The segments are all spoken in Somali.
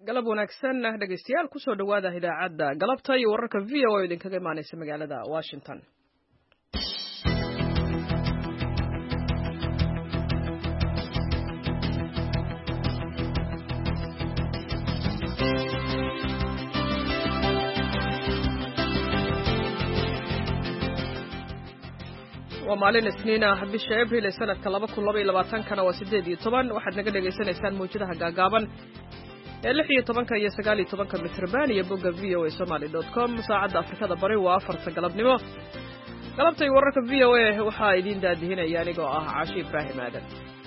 galab wanaagsan dhegeystayaal ku soo dhawaada idaacadda galabta iyo wararka VOA oo idinkaga imaanaysa magaalada Washington. ومالين سنينا bisha April sanadka 2022 waa 18 waxaad naga dhageysanaysaan muujadaha gaagaaban ee 16 iyo 19 mitrban iyo bogga voasomali.com saacadda Afrikada Bari waa 4 galabnimo galabtay wararka VOA waxa idin daadihinaya anigoo ah Caashi Ibrahim Aadan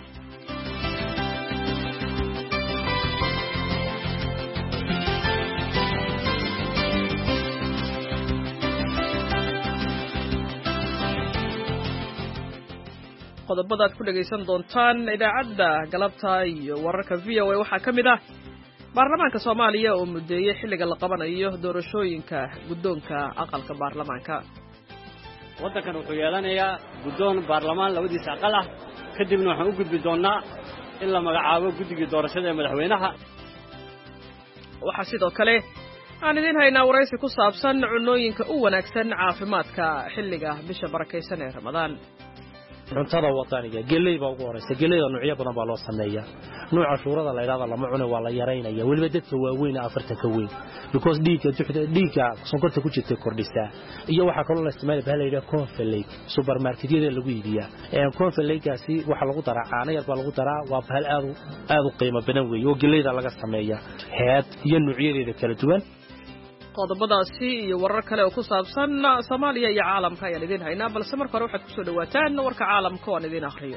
qodobada aad ku dhageysan doontaan idaacadda galabta iyo wararka VOA waxaa ka mid ah baarlamaanka Soomaaliya oo mudeeyay xilliga la qabanayo doorashooyinka guddoonka aqalka baarlamaanka waddankan wuxuu yeelanayaa guddoon baarlamaan labadiisa aqal ah kadibna waxaan u gudbi doonaa in la magacaabo guddigii doorashada ee madaxweynaha waxaa sidoo kale aan idin haynaa waraysi ku saabsan cunooyinka u wanaagsan caafimaadka xilliga bisha barakaysan ee Ramadaan cuntada wadaniga galeeyba ugu horeysa galeeyda nuucyo badan baa loo sameeyaa nooca shuurada la yiraahdo lama cuno waa la yareynaya waliba dadka waaweyn 40 ka weyn because dhiiga sonkorta ku jirta kordhisa iyo waxa kale la isticmaalo baa la yiraahdo cornflake supermarketyada lagu iibiyaa cornflake-gaasi waxa lagu daraa caano yar baa lagu daraa waa bahal aad u qiimo badan weey oo galeeyda laga sameeyaa head iyo nuucyadeeda kala duwan qodobadaasi iyo warar kale oo ku saabsan Soomaaliya iyo caalamka ayaan idin haynaa balse marka hore waxaad ku soo dhawaataan warka caalamka oo aan idin akhriyo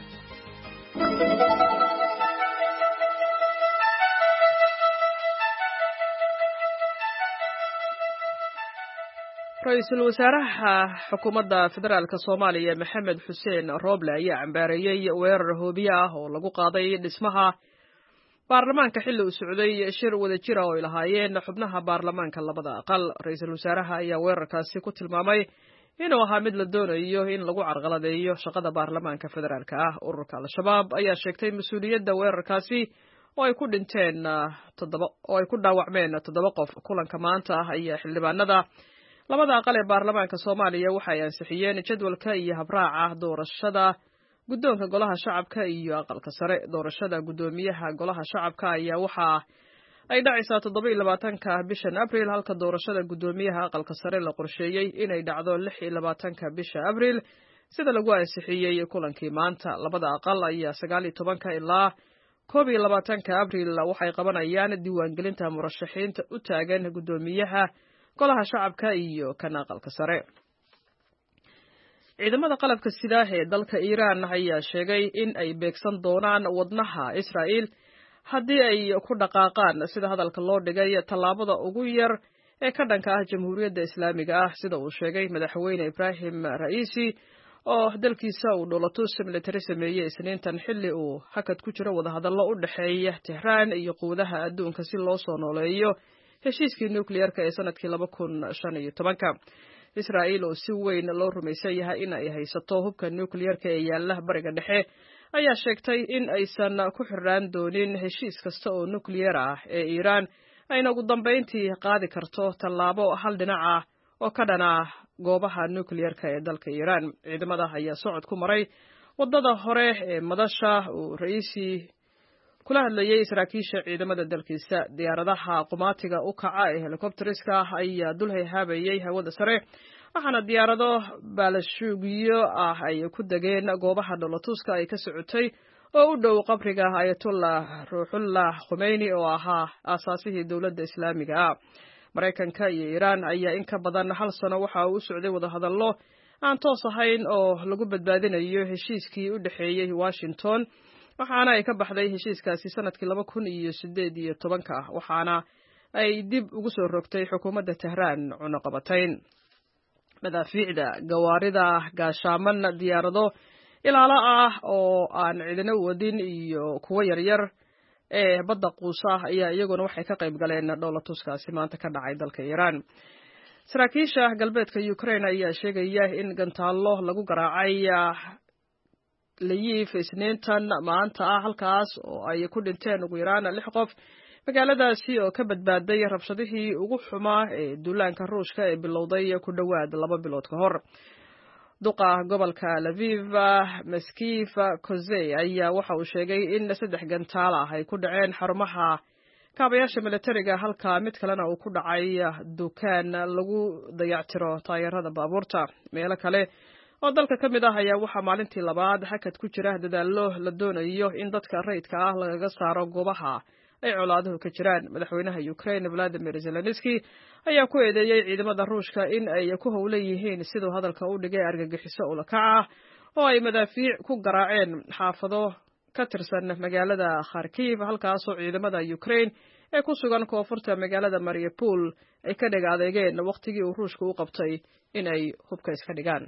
Ra'iisul Wasaaraha Xukuumadda Federaalka Soomaaliya Maxamed Xuseen Roble ayaa cambaareeyay weerar hoobiye ah oo lagu qaaday dhismaha baarlamaanka xilli uu socday shir wada jir oo ay lahaayeen xubnaha baarlamaanka labada aqal ra'iisul wasaaraha ayaa weerarkaasi ku tilmaamay inuu ahaa mid la doonayo in lagu carqaladeeyo shaqada baarlamaanka federaalka ah ururka al-shabaab ayaa sheegtay mas'uuliyadda weerarkaasi oo ay ku dhinteen oo ay ku dhaawacmeen 7 qof kulanka maanta ah ayaa xildhibaanada labada aqal ee baarlamaanka Soomaaliya waxay ansixiyeen jadwalka iyo habraaca doorashada guddoonka golaha shacabka iyo aqalka sare doorashada guddoomiyaha golaha shacabka ayaa waxa ay dhacaysaa 27ka bishan April halka doorashada guddoomiyaha aqalka sare la qorsheeyay inay dhacdo 26ka bisha April sida lagu ansixiyay kulankii maanta labada aqal ayaa 19 ilaa 21ka April waxay qabanayaan diiwaangelinta murashaxiinta u taagan guddoomiyaha golaha shacabka iyo kan aqalka sare ciidamada qalabka sida ee dalka Iran ayaa sheegay in ay beegsan doonaan wadnaha Israa'iil haddii ay ku dhaqaaqaan sida hadalka loo dhigay tallaabada ugu yar ee ka dhanka ah Jamhuuriyadda Islaamiga ah sida uu sheegay madaxweyne Ibrahim Raisi oo dalkiisa uu dholatus military sameeyay Isniintan xilli uu hakad ku jiro wadahadallo u dhaxeeya Tehran iyo quwadaha adduunka si loo soo nooleeyo heshiiskii nuclear-ka ee sanadkii 2015 Israa'iil oo si weyn loo rumaysan yahay in ay haysato hubka nuclear-ka ee yaalla bariga dhexe ayaa sheegtay in aysan ku xirnaan doonin heshiis kasta oo nuclear ah ee Iran ayna ugu dambeyntii qaadi karto tallaabo hal dhinac ah oo ka dhana goobaha nuclear-ka ee dalka Iran ciidamada ayaa socod ku maray wadada hore ee madasha uu Raisi kula hadlayay saraakiisha ciidamada dalkiisa diyaaradaha qumaatiga u kaca ee helicopteriska ayaa dul hayaabayay hawada sare waxaana diyaarado baalashuugiyo ah ay ku dageen goobaha dholatuska ay ka socotay oo u dhow qabriga Ayatollah Ruuxullah Khomeini oo ahaa aasaasihii dawladda Islaamiga ah Mareykanka iyo Iran ayaa in ka badan hal sano waxa uu socday wadahadallo aan toos ahayn oo lagu badbaadinayo heshiiskii u dhaxeeyay Washington waxaana ay ka baxday heshiiskaasi sanadkii 2018 waxaana ay dib ugu soo rogtay xukuumadda Tehran cunaqabatayn madaafiicda gawaarida gaashaaman diyaarado ilaalo ah oo aan cidina wadin iyo kuwa yaryar ee badda quusa ayaa iyaguna waxay ka qayb galeen dholatuskaasi maanta ka dhacay dalka Iran saraakiisha galbeedka Ukraine ayaa sheegaya in gantaallo lagu garaacay Lviv Isniintan maanta halkaas oo ay ku dhinteen ugu yaraan 6 qof magaaladaasi oo ka badbaaday rabshadihii ugu xumaa ee duulaanka ruushka ee bilowday ku dhowaad 2 bilood ka hor. duqa gobolka Lviv Maskiv Kozey ayaa waxa uu sheegay in 3 gantaal ah ay ku dhaceen xarumaha kaabayaasha militariga halka mid kalena uu ku dhacay dukaan lagu dayactiro taayirada baabuurta. meelo kale oo dalka ka mid ah ayaa waxaa maalintii labaad hakad ku jira dadaallo la doonayo in dadka rayidka ah lagaga saaro goobaha ay colaaduhu ka jiraan. madaxweynaha Ukraine Vladimir Zelensky ayaa ku eedeeyay ciidamada Ruushka in ay ku howlan yihiin sidoo hadalka u dhigay argagixiso ula kac ah oo ay madaafiic ku garaaceen xaafado ka tirsan magaalada Kharkiv halkaas oo ciidamada Ukraine ee ku sugan koonfurta magaalada Mariupol ay ka dhig adeegeen waqtigii uu Ruushku u qabtay in ay hubka iska dhigaan.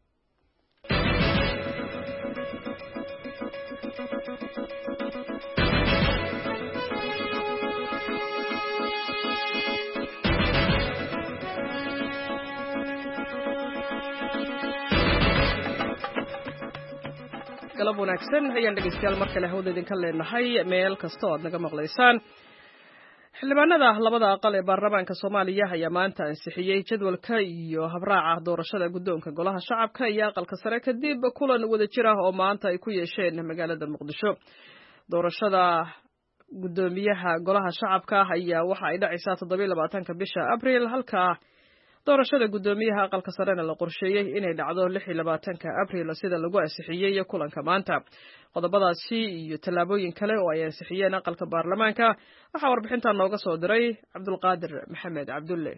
galab wanaagsan ayaan dhegeystayaal mar kale hawada idinka leenahay meel kasta oo aad naga maqlaysaan. xildhibaanada labada aqal ee baarlamaanka Soomaaliya ayaa maanta ansixiyay jadwalka iyo habraaca doorashada guddoonka golaha shacabka iyo aqalka sare kadib kulan wadajir ah oo maanta ay ku yeesheen magaalada Muqdisho. doorashada guddoomiyaha golaha shacabka ayaa waxa ay dhacaysaa 27 bisha Abriil halka doorashada guddoomiyaha aqalka sarena la qorsheeyay inay dhacdo 26 Abriil sida lagu ansixiyay kulanka maanta. qodobadaasi iyo talaabooyin kale oo ay ansixiyeen aqalka baarlamaanka waxa warbixinta nooga soo diray Cabdulqaadir Maxamed Cabdulle.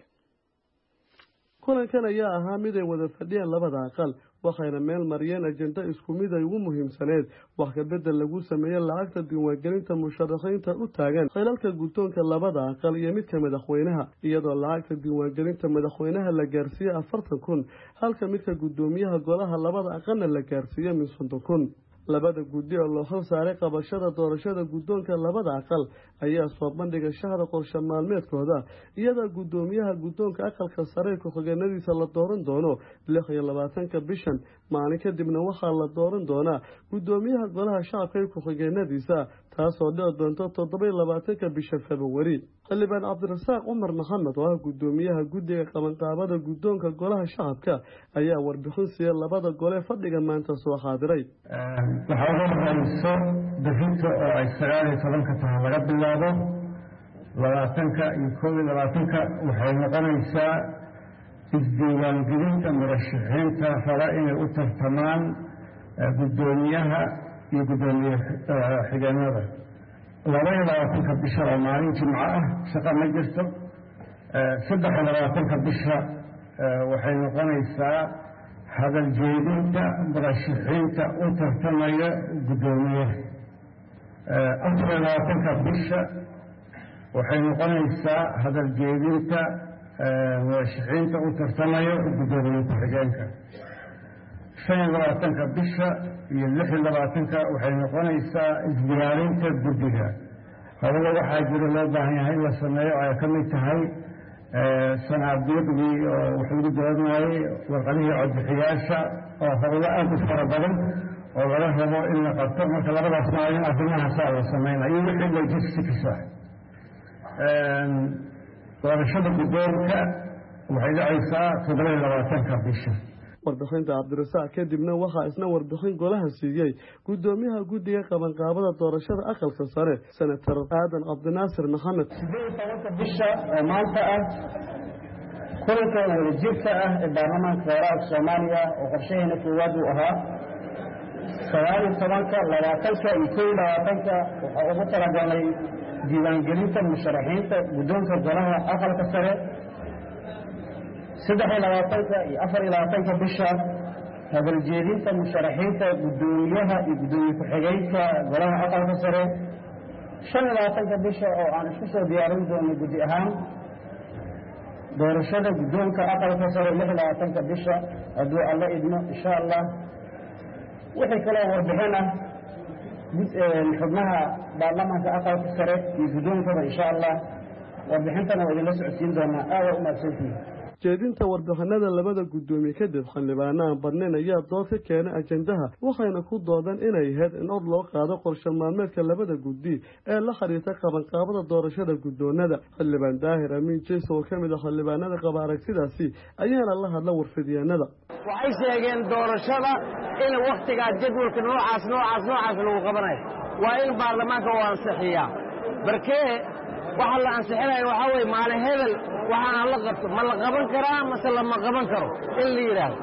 kulankan ayaa ahaa mid ay wada fadhiyeen labada aqal waxayna meel mariyeen ajenda isku mid ay ugu muhiimsaneed wax ka bedel lagu sameeyay lacagta diiwaangelinta musharaxiinta u taagan xilalka guddoonka labada aqal iyo midka madaxweynaha iyadoo lacagta diiwaangelinta madaxweynaha la gaarsiiyay 40,000 halka midka guddoomiyaha golaha labada aqalna la gaarsiiyay 50,000. labada guddi oo loo xil saaray qabashada doorashada guddoonka labada aqal ayaa soo bandhigay shahra qorshe maalmeedkooda iyadoo guddoomiyaha guddoonka aqalka sare ku xigeenadiisa la dooran doono 26 bishan maalin kadibna waxaa la dooran doonaa guddoomiyaha golaha shacabka ku xigeenadiisa taasoo dhici doonto 27 bisha February. xildhibaan Cabdirasaaq Umar Maxamed oo ah guddoomiyaha guddiga qabanqaabada guddoonka golaha shacabka ayaa warbixin siiyay labada gole fadhiga maanta soo xaadiray. waxaa ugu horeyso bixinta oo ay 19 tahay laga bilaabo 20 iyo 21 waxay noqonaysaa isdiiwaangelinta murashaxiinta raba inay u tartamaan guddoomiyaha iyo guddoomiye xigeenada. 22 bisha oo maalin jimco ah shaqo ma jirto. 23 bisha waxay noqonaysaa hadal jeedinta murashaxiinta u tartamaya guddoomiyaha. 24 bisha waxay noqonaysaa hadal jeedinta murashaxiinta u tartamaya guddoomiye ku-xigeenka. 25 bisha iyo 26 waxay noqonaysaa isdiyaarinta guddiga. hawada waxaa jira loo baahan yahay in la sameeyo ay ka mid tahay sanaabiiqdii oo wax lagu dooranayay warqadihii codbixiyaasha oo hawlo aad u fara badan oo laga rabo in la qabto marka labadaas maalin arrimahaasa la sameynayo iyo wixii logistics ah. doorashada guddoonka waxay dhacaysaa 27 bisha. warbixinta Cabdirasaaq kadibna waxaa isna warbixin golaha siiyay guddoomiyaha guddiga qabanqaabada doorashada aqalka sare senator Aadan Cabdinaasir Maxamed. 18 bisha oo maanta ah kulanka wadajirka ah ee baarlamaanka federaalka Soomaaliya oo qorshaheena koowaad uu ahaa 19 iyo 21 waxaa ugu talagalay diiwaangelinta musharaxiinta guddoonka golaha aqalka sare. 23 iyo 24 bisha hadal jeedinta musharaxiinta guddoomiyaha iyo guddoomiye ku-xigeenka golaha aqalka sare. 25 bisha oo aan isku soo diyaarin doono guddi ahaan doorashada guddoonka aqalka sare. 26 bisha hadduu alla idmo insha Allah. wixii kale warbixin ah xubnaha baarlamaanka aqalka sare iyo guddoonkaba insha Allah warbixintana waa idinla socodsiin doonaa. aad u mahadsantihiin. jeedinta warbixinada labada gudoomiye kadib xildhibaanaha badnayn ayaa dood ka keenay ajendaha waxayna ku doodeen inay ahayd in or loo qaado qorshe maalmeedka labada guddi ee la xiriirta qabanqaabada doorashada guddoonada xildhibaan daahir amiin jeys oo ka mid ah xildhibaanada qaba aragtidaasi ayaana la hadla warfidyaanada waxay sheegeen doorashada in wakhtigaa jadwalka noocaas lagu qabanayo waa in baarlamaanka uu ansixiyaa barkee waxa la ansixinayo waxaa weye maalin hebel waxaana la qabto ma la qaban karaa mase lama qaban karo in la yidhaahdo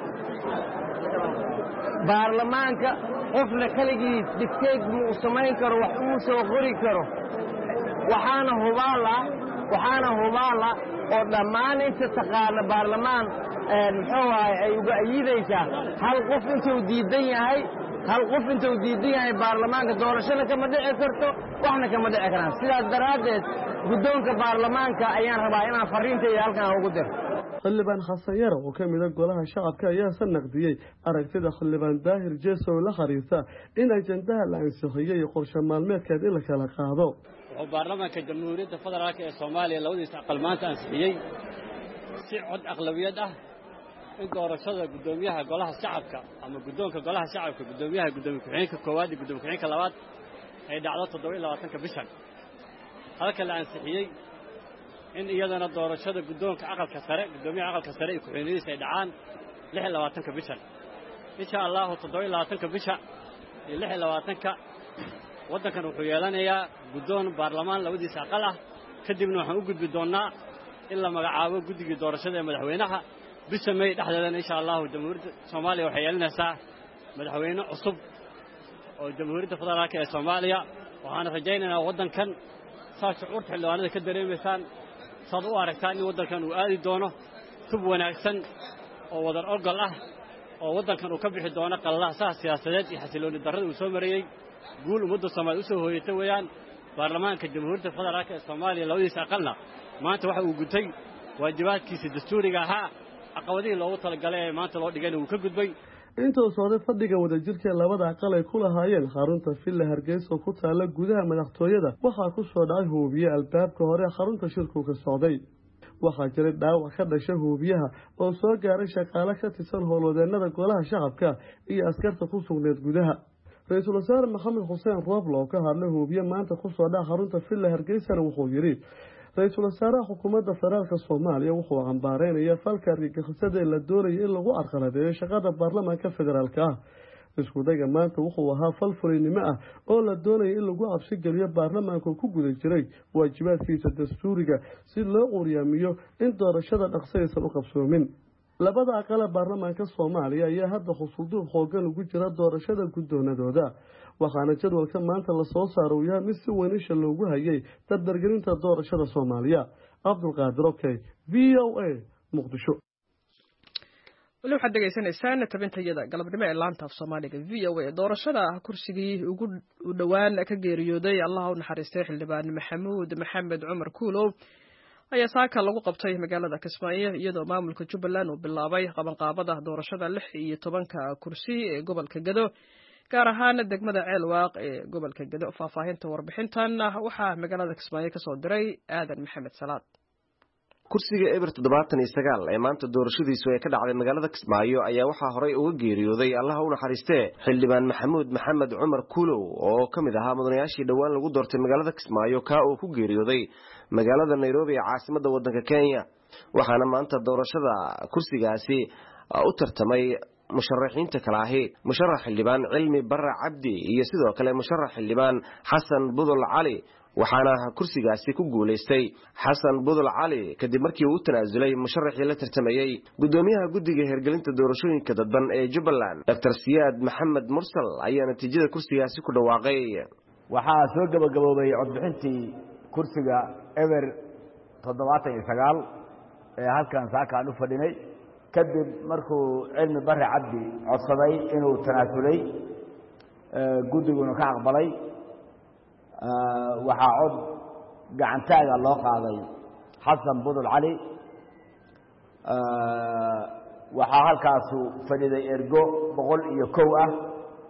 baarlamaanka qofna keligiis digteed ma uu samayn karo wax uu soo qori karo waxaana hubaala oo dhammaan inta taqaana baarlamaan muxuu ahay ay uga ayidaysaa hal qof intuu diidan yahay baarlamaanka doorashada kama dhici karto waxna kama dhici karaan sidaas daraaddeed guddoonka baarlamaanka ayaan rabaa inaan fariintayda halkan ugu diro xildhibaan xasan yaro oo ka mid a golaha shacabka ayaase naqdiyey aragtida xildhibaan daahir jeesow la xiriirta in ajendaha la ansixiyey iyo qorshe maalmeedkeed in la kala qaado wuxuu baarlamaanka jamhuuriyadda federaalk ee soomaaliya labadiisa aqal maanta ansixiyey si cod aqlabiyad ah in doorashada guddoomiyaha golaha shacabka ama guddoonka golaha shacabka guddoomiyaha gudoomiye ku-xigeenka koowaad iyo gudoomiye ku-xigeenka labaad ay dhacdo 27 bishan halka la ansixiyey in iyadana doorashada guddoonka aqalka sare guddoomiyaha aqalka sare iyo ku-xigeenadiisa ay dhacaan 26 bishan insha Allah 27 bisha iyo 26 waddankan wuxuu yeelanayaa guddoon baarlamaan labadiisa aqal ah kadibna waxaan u gudbi doonaa in la magacaabo guddigii doorashada ee madaxweynaha bisha May dhexdeedana insha Allah jamhuuriyadda Soomaaliya waxay yeelanaysaa madaxweyne cusub oo jamhuuriyadda federaalka ee Soomaaliya waxaan rajaynaynaa waddankan shucuurta xildhibaanada ka dareemaysaan saad u aragtaan in waddankan uu aadi doono tub wanaagsan oo wadar ogol ah oo waddankan uu ka bixi doono qalalaha siyaasadeed iyo xasilooni darrada uu soo marayay guul ummadda Soomaaliya u soo hooyatay weeyaan baarlamaanka jamhuuriyadda federaalka ee Soomaaliya labadiisa aqalna maanta waxa uu gutay waajibaadkiisa dastuuriga ahaa caqabadihii loogu talagalay ee maanta loo dhigayna uu ka gudbay intuu socday fadhiga wadajirka labada aqal ay ku lahaayeen xarunta Villa Hargeysa oo ku taala gudaha madaxtooyada waxaa ku soo dhacay hoobiye albaabka hore xarunta shirku ka socday waxaa jiray dhaawac ka dhashay hoobiyaha oo soo gaaray shaqaale ka tirsan howlwadeenada golaha shacabka iyo askarta ku sugneed gudaha ra-iisul wasaare maxamed xuseen rooblo oo ka hadlay hoobiye maanta ku soo dhaca xarunta Villa Hargeysa wuxuu yiri ra-iisul wasaaraha xukuumadda federaalka Soomaaliya wuxuu cambaareynaya falka argagixisada la doonayay in lagu arqaladeeyo shaqada baarlamaanka federaalka ah isku dayga maanta wuxuu ahaa fal fulinimo ah oo la doonayay in lagu cabsi geliyo baarlamaanka ku guda jiray waajibaadkiisa dastuuriga si loo qorsheeyo in doorashada dhaqsaysan u qabsoomin labada aqal ee baarlamaanka Soomaaliya ayaa hadda xusuuduhu xoogan ugu jira doorashada guddoonadooda waxaana jadwalka maanta la soo saaray yahay mid si weyn isha loogu hayay dardargelinta doorashada Soomaaliya Abdulqaadir Okay VOA Muqdisho wali waxaad degeysanaysaan tabintayada galabnimo ee laanta af Soomaaliga VOA doorashada kursigii ugu dhawaan ka geeriyooday Allah u naxariistay xildhibaan Maxamuud Maxamed Cumar Kuulow ayaa saaka lagu qabtay magaalada Kismaayo iyadoo maamulka Jubbaland uu bilaabay qabanqaabada doorashada 16 kursi ee gobolka Gado gaar ahaan degmada Ceelwaaq ee gobolka Gado faahfaahinta warbixintan waxaa magaalada Kismaayo ka soo diray Aadan Maxamed Salaad kursiga eber 79 ee maanta doorashadiisu ay ka dhacday magaalada Kismaayo ayaa waxaa horay uga geeriyooday Allah u naxariistay xildhibaan Maxamuud Maxamed Cumar Kuulow oo kamid ahaa mudanayaashii dhawaan lagu doortay magaalada Kismaayo ka oo ku geeriyooday magaalada Nairobi ee caasimadda waddanka Kenya waxaana maanta doorashada kursigaasi u tartamay musharaxiinta kala ahi musharax xildhibaan Cilmi Barra Cabdi iyo sidoo kale musharax xildhibaan Xasan Budul Cali waxaana kursigaasi ku guuleystay Xasan Budul Cali kadib markii uu tanaasulay musharaxii la tartamayay gudoomiyaha guddiga hirgelinta doorashooyinka dadban ee Jubbaland Dr. Siyaad Maxamed Mursal ayaa natiijada kursigaasi ku dhawaaqay waxaa soo gabagaboobay codbixintii kursiga eber 79 ee halkan saakaan u fadhinay kadib markuu Cilmi Barre Cabdi codsaday inuu tanaasulay guddiguna ka aqbalay waxaa cod gacantaaga loo qaaday Xasan Budul Cali waxaa halkaas fadhiday ergo 101 ah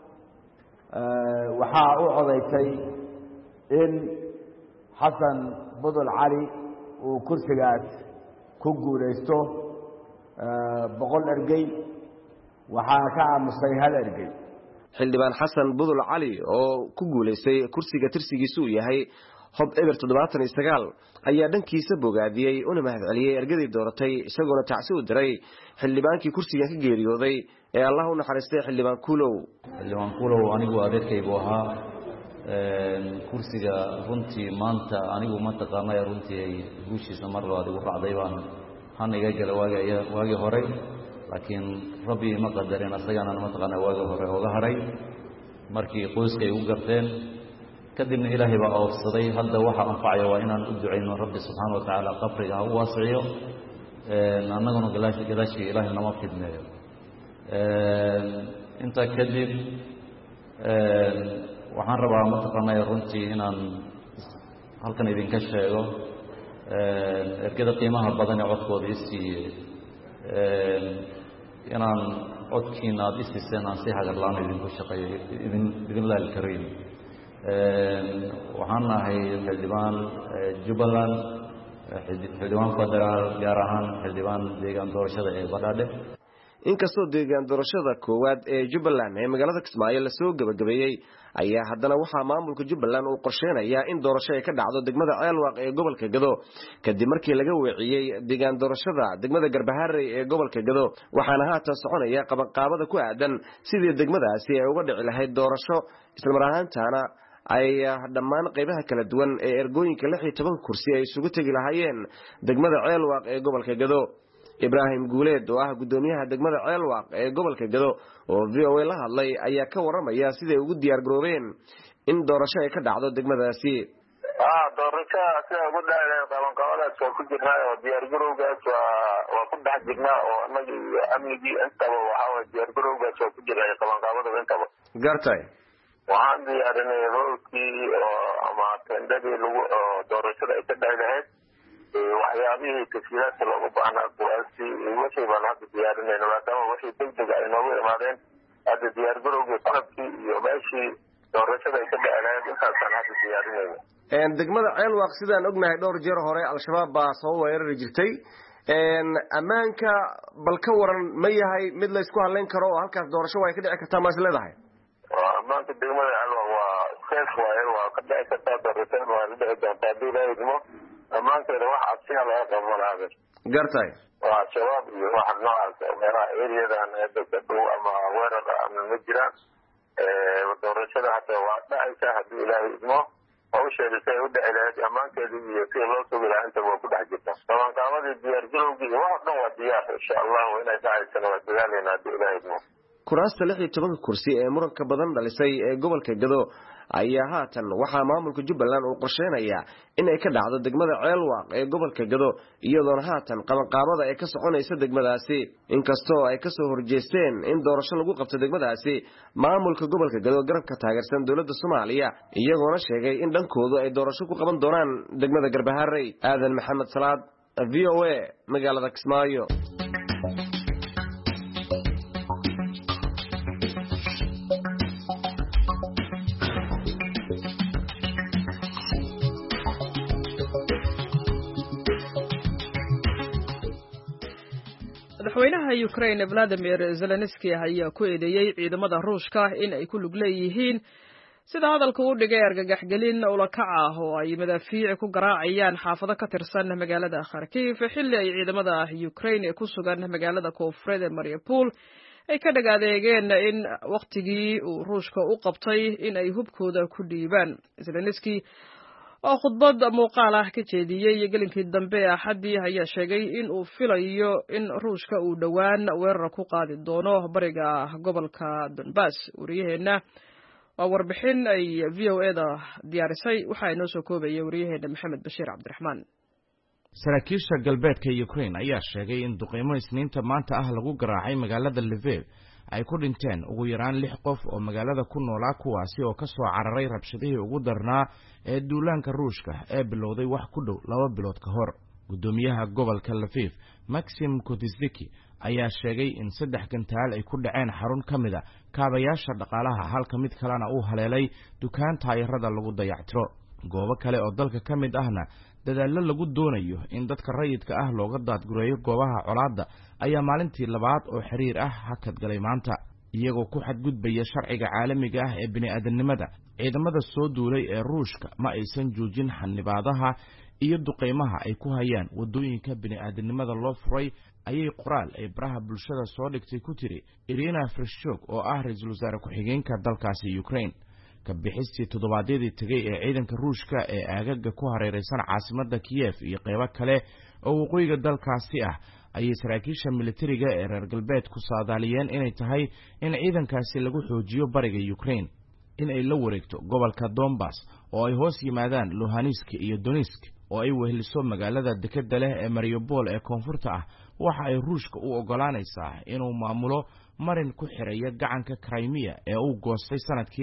waxaa u codaysay in Xasan Budul Cali uu kursigaas ku guuleysto 100 ergey waxaa ka aamusay 1 ergey xildhibaan xasan budul cali oo ku guuleystay kursiga tirsigiisu yahay hob eber 79 ayaa dhankiisa bogaadiyay una mahadceliyay ergadii dooratay isagoona tacsi u diray xildhibaankii kursiga ka geeriyooday ee Allah u naxariistay xildhibaan kuulow anigu adeerkaygu ahaa kursiga runtii maanta anigu ma taqaanay runtii guushiisa mar labaad igu raacday baan han iga galay waagi hore laakiin rabbi ma qadarin asagana ma taqaanay waagi hore ooga haray markii qoyskay u garteen kadibna ilaahay baa oofsaday hadda waxa anfacaya waa inaan u duceyno rabbi subxaanahu wa tacaala qabriga ha u waasiciyo annaguna gadaashii ilaahay nama fidneeyo intaa kadib waxaan rabaa mataqaanaya runtii inaan halkan idinka sheego ergada qiimaha badan ee codkooda isiiyey inaan codkiina aada isiiseen aan si hagarlaan idinku shaqeeyo idinlaal kariim waxaan nahay xildhibaan Jubbaland xildhibaan federaal gaar ahaan xildhibaan deegaan doorashada ee Badhaadhe inkastoo deegaan doorashada koowaad ee Jubbaland ee magaalada Kismaayo la soo gabagabeeyay ayaa haddana waxaa maamulka Jubbaland uu qorsheenayaa in doorasho ay ka dhacdo degmada Ceelwaaq ee gobolka Gado kadib markii laga weeciyay deegaan doorashada degmada Garbaharey ee gobolka Gado waxaana haatan soconaya qabanqaabada ku aadan sidii degmadaasi ay uga dhici lahayd doorasho isla mar ahaantaana ay dhammaan qaybaha kala duwan ee ergooyinka 16 kursi ay isugu tagi lahaayeen degmada Ceelwaaq ee gobolka Gado Ibrahim Guuleed oo ah gudoomiyaha degmada Ceelwaaq ee gobolka Gado oo VOA la hadlay ayaa ka waramaya sida ay ugu diyaar garoobeen in doorasho ay ka dhacdo degmadaasi doorasho sida ugu dhacday qabanqaabadaas ku jirnaa oo diyaar garowgaas waa ku dhex jirnaa oo annaga iyo amnigii intaba waxaa diyaar garowgaas oo ku jiray qabanqaabada intaba gartay waxaan diyaarinay roolkii ama tendadii lagu doorashada ay ka dhici lahayd waxyaabihii tafsiilaadka loogu baahnaa kuwaasi wixii baan hadda diyaarinayna maadaama wixii degdeg ay noogu imaadeen hadda diyaar garowgii qalabkii iyo meeshii doorashada ay ka dhici lahayd intaasaan hadda diyaarinayna degmada Ceelwaaq sidaan ognahay dhowr jeer hore al-shabaab baa soo weerari jirtay ammaanka bal ka waran ma yahay mid la isku haleyn karo oo halkaas doorasho way ka dhici kartaa ma is leedahay ammaanka degmada Ceelwaaq waa safe waaye waa ka dhici kartaa doorashada waa la dhici doontaa haddii la idmo ammaankeeda wax cabsiya laga qabo malaha gartay waa shabaab iyo waxa noocaas meelaha eriyadan dadku ama weerar ama ma jiraan doorashada hadda waa dhacaysa haddii ilaahay idmo hawsheeda si ay u dhici lahayd ammaankeeda iyo si loo sugi lahaa inta waa ku dhex jirta qabanqaabadii diyaar garowgii wax dhan waa diyaar insha allahu inay dhacaysana waa dadaaleyna haddii ilaahay idmo kuraasta 16 kursi ee muranka badan dhalisay ee gobolka Gado ayaa haatan waxaa maamulka Jubbaland uu qorsheenayaa in ay ka dhacdo degmada Ceelwaaq ee gobolka Gado iyadoona haatan qabanqaabada ay ka soconayso degmadaasi inkastoo ay ka soo horjeesteen in doorasho lagu qabto degmadaasi maamulka gobolka Gado garabka taageersan dawladda Soomaaliya iyagoona sheegay in dhankoodu ay doorasho ku qaban doonaan degmada Garbaharey Aadan Maxamed Salaad VOA magaalada Kismaayo madaxweynaha Ukraine Vladimir Zelensky ayaa ku eedeeyay ciidamada Ruushka in ay ku lug leeyihiin sida hadalka uu dhigay argagax gelin ula kac ah oo ay madaafiic ku garaacayaan xaafado ka tirsan magaalada Kharkiv xilli ay ciidamada Ukraine ku sugan magaalada koonfureed ee Mariupol ay ka dhagaadeegeen in waqtigii uu Ruushka u qabtay in ay hubkooda ku dhiibaan Zelensky oo khudbad muuqaal ah ka jeediyay gelinkii dambe Axadii ayaa sheegay in uu filayo in Ruushka uu dhawaan weerar ku qaadi doono bariga gobolka Donbass wariyaheena waa warbixin ay VOA-da diyaarisay waxa inoo soo koobaya wariyaheena Maxamed Bashiir Cabdiraxmaan saraakiisha galbeedka Ukraine ayaa sheegay in duqeymo Isniinta maanta ah lagu garaacay magaalada Lviv ay ku dhinteen ugu yaraan 6 qof oo magaalada ku noolaa kuwaasi oo ka soo cararay rabshadihii ugu darnaa ee duulaanka Ruushka ee bilowday wax ku dhow 2 bilood ka hor gudoomiyaha gobolka Lviv Maxim Kutizviki ayaa sheegay in 3 gantaal ay ku dhaceen xarun kamid ah kaabayaasha dhaqaalaha halka mid kalena uu haleelay dukaan taayirada lagu dayactiro goobo kale oo dalka ka mid ahna dadaallo lagu doonayo in dadka rayidka ah looga daadgureeyo goobaha colaadda ayaa maalintii labaad oo xiriir ah hakad galay maanta iyagoo ku xadgudbaya sharciga caalamiga ah ee bini'aadanimada. ciidamada soo duulay ee ruushka ma aysan joojin xanibaadaha iyo duqeymaha ay ku hayaan waddooyinka bini'aadanimada loo furay, ayay qoraal ay baraha bulshada soo dhigtay ku tiri Irina Vereshchuk oo ah ra'iisul wasaare ku-xigeenka dalkaasi Ukraine. ka bixistii toddobaadyadii tegay ee ciidanka ruushka ee aagaga ku hareeraysan caasimadda Kiev iyo qaybo kale oo waqooyiga dalkaasi ah ayay saraakiisha militariga ee reer galbeed ku saadaaliyeen inay tahay in ciidankaasi lagu xoojiyo bariga Ukraine, in ay la wareegto gobolka Donbas oo ay hoos yimaadaan Luhansk iyo Donetsk oo ay weheliso magaalada dekedda leh ee Mariupol ee koonfurta ah. waxa ay ruushka u ogolaanaysaa inuu maamulo marin ku xiraya gacanka Crimea ee uu goostay sanadkii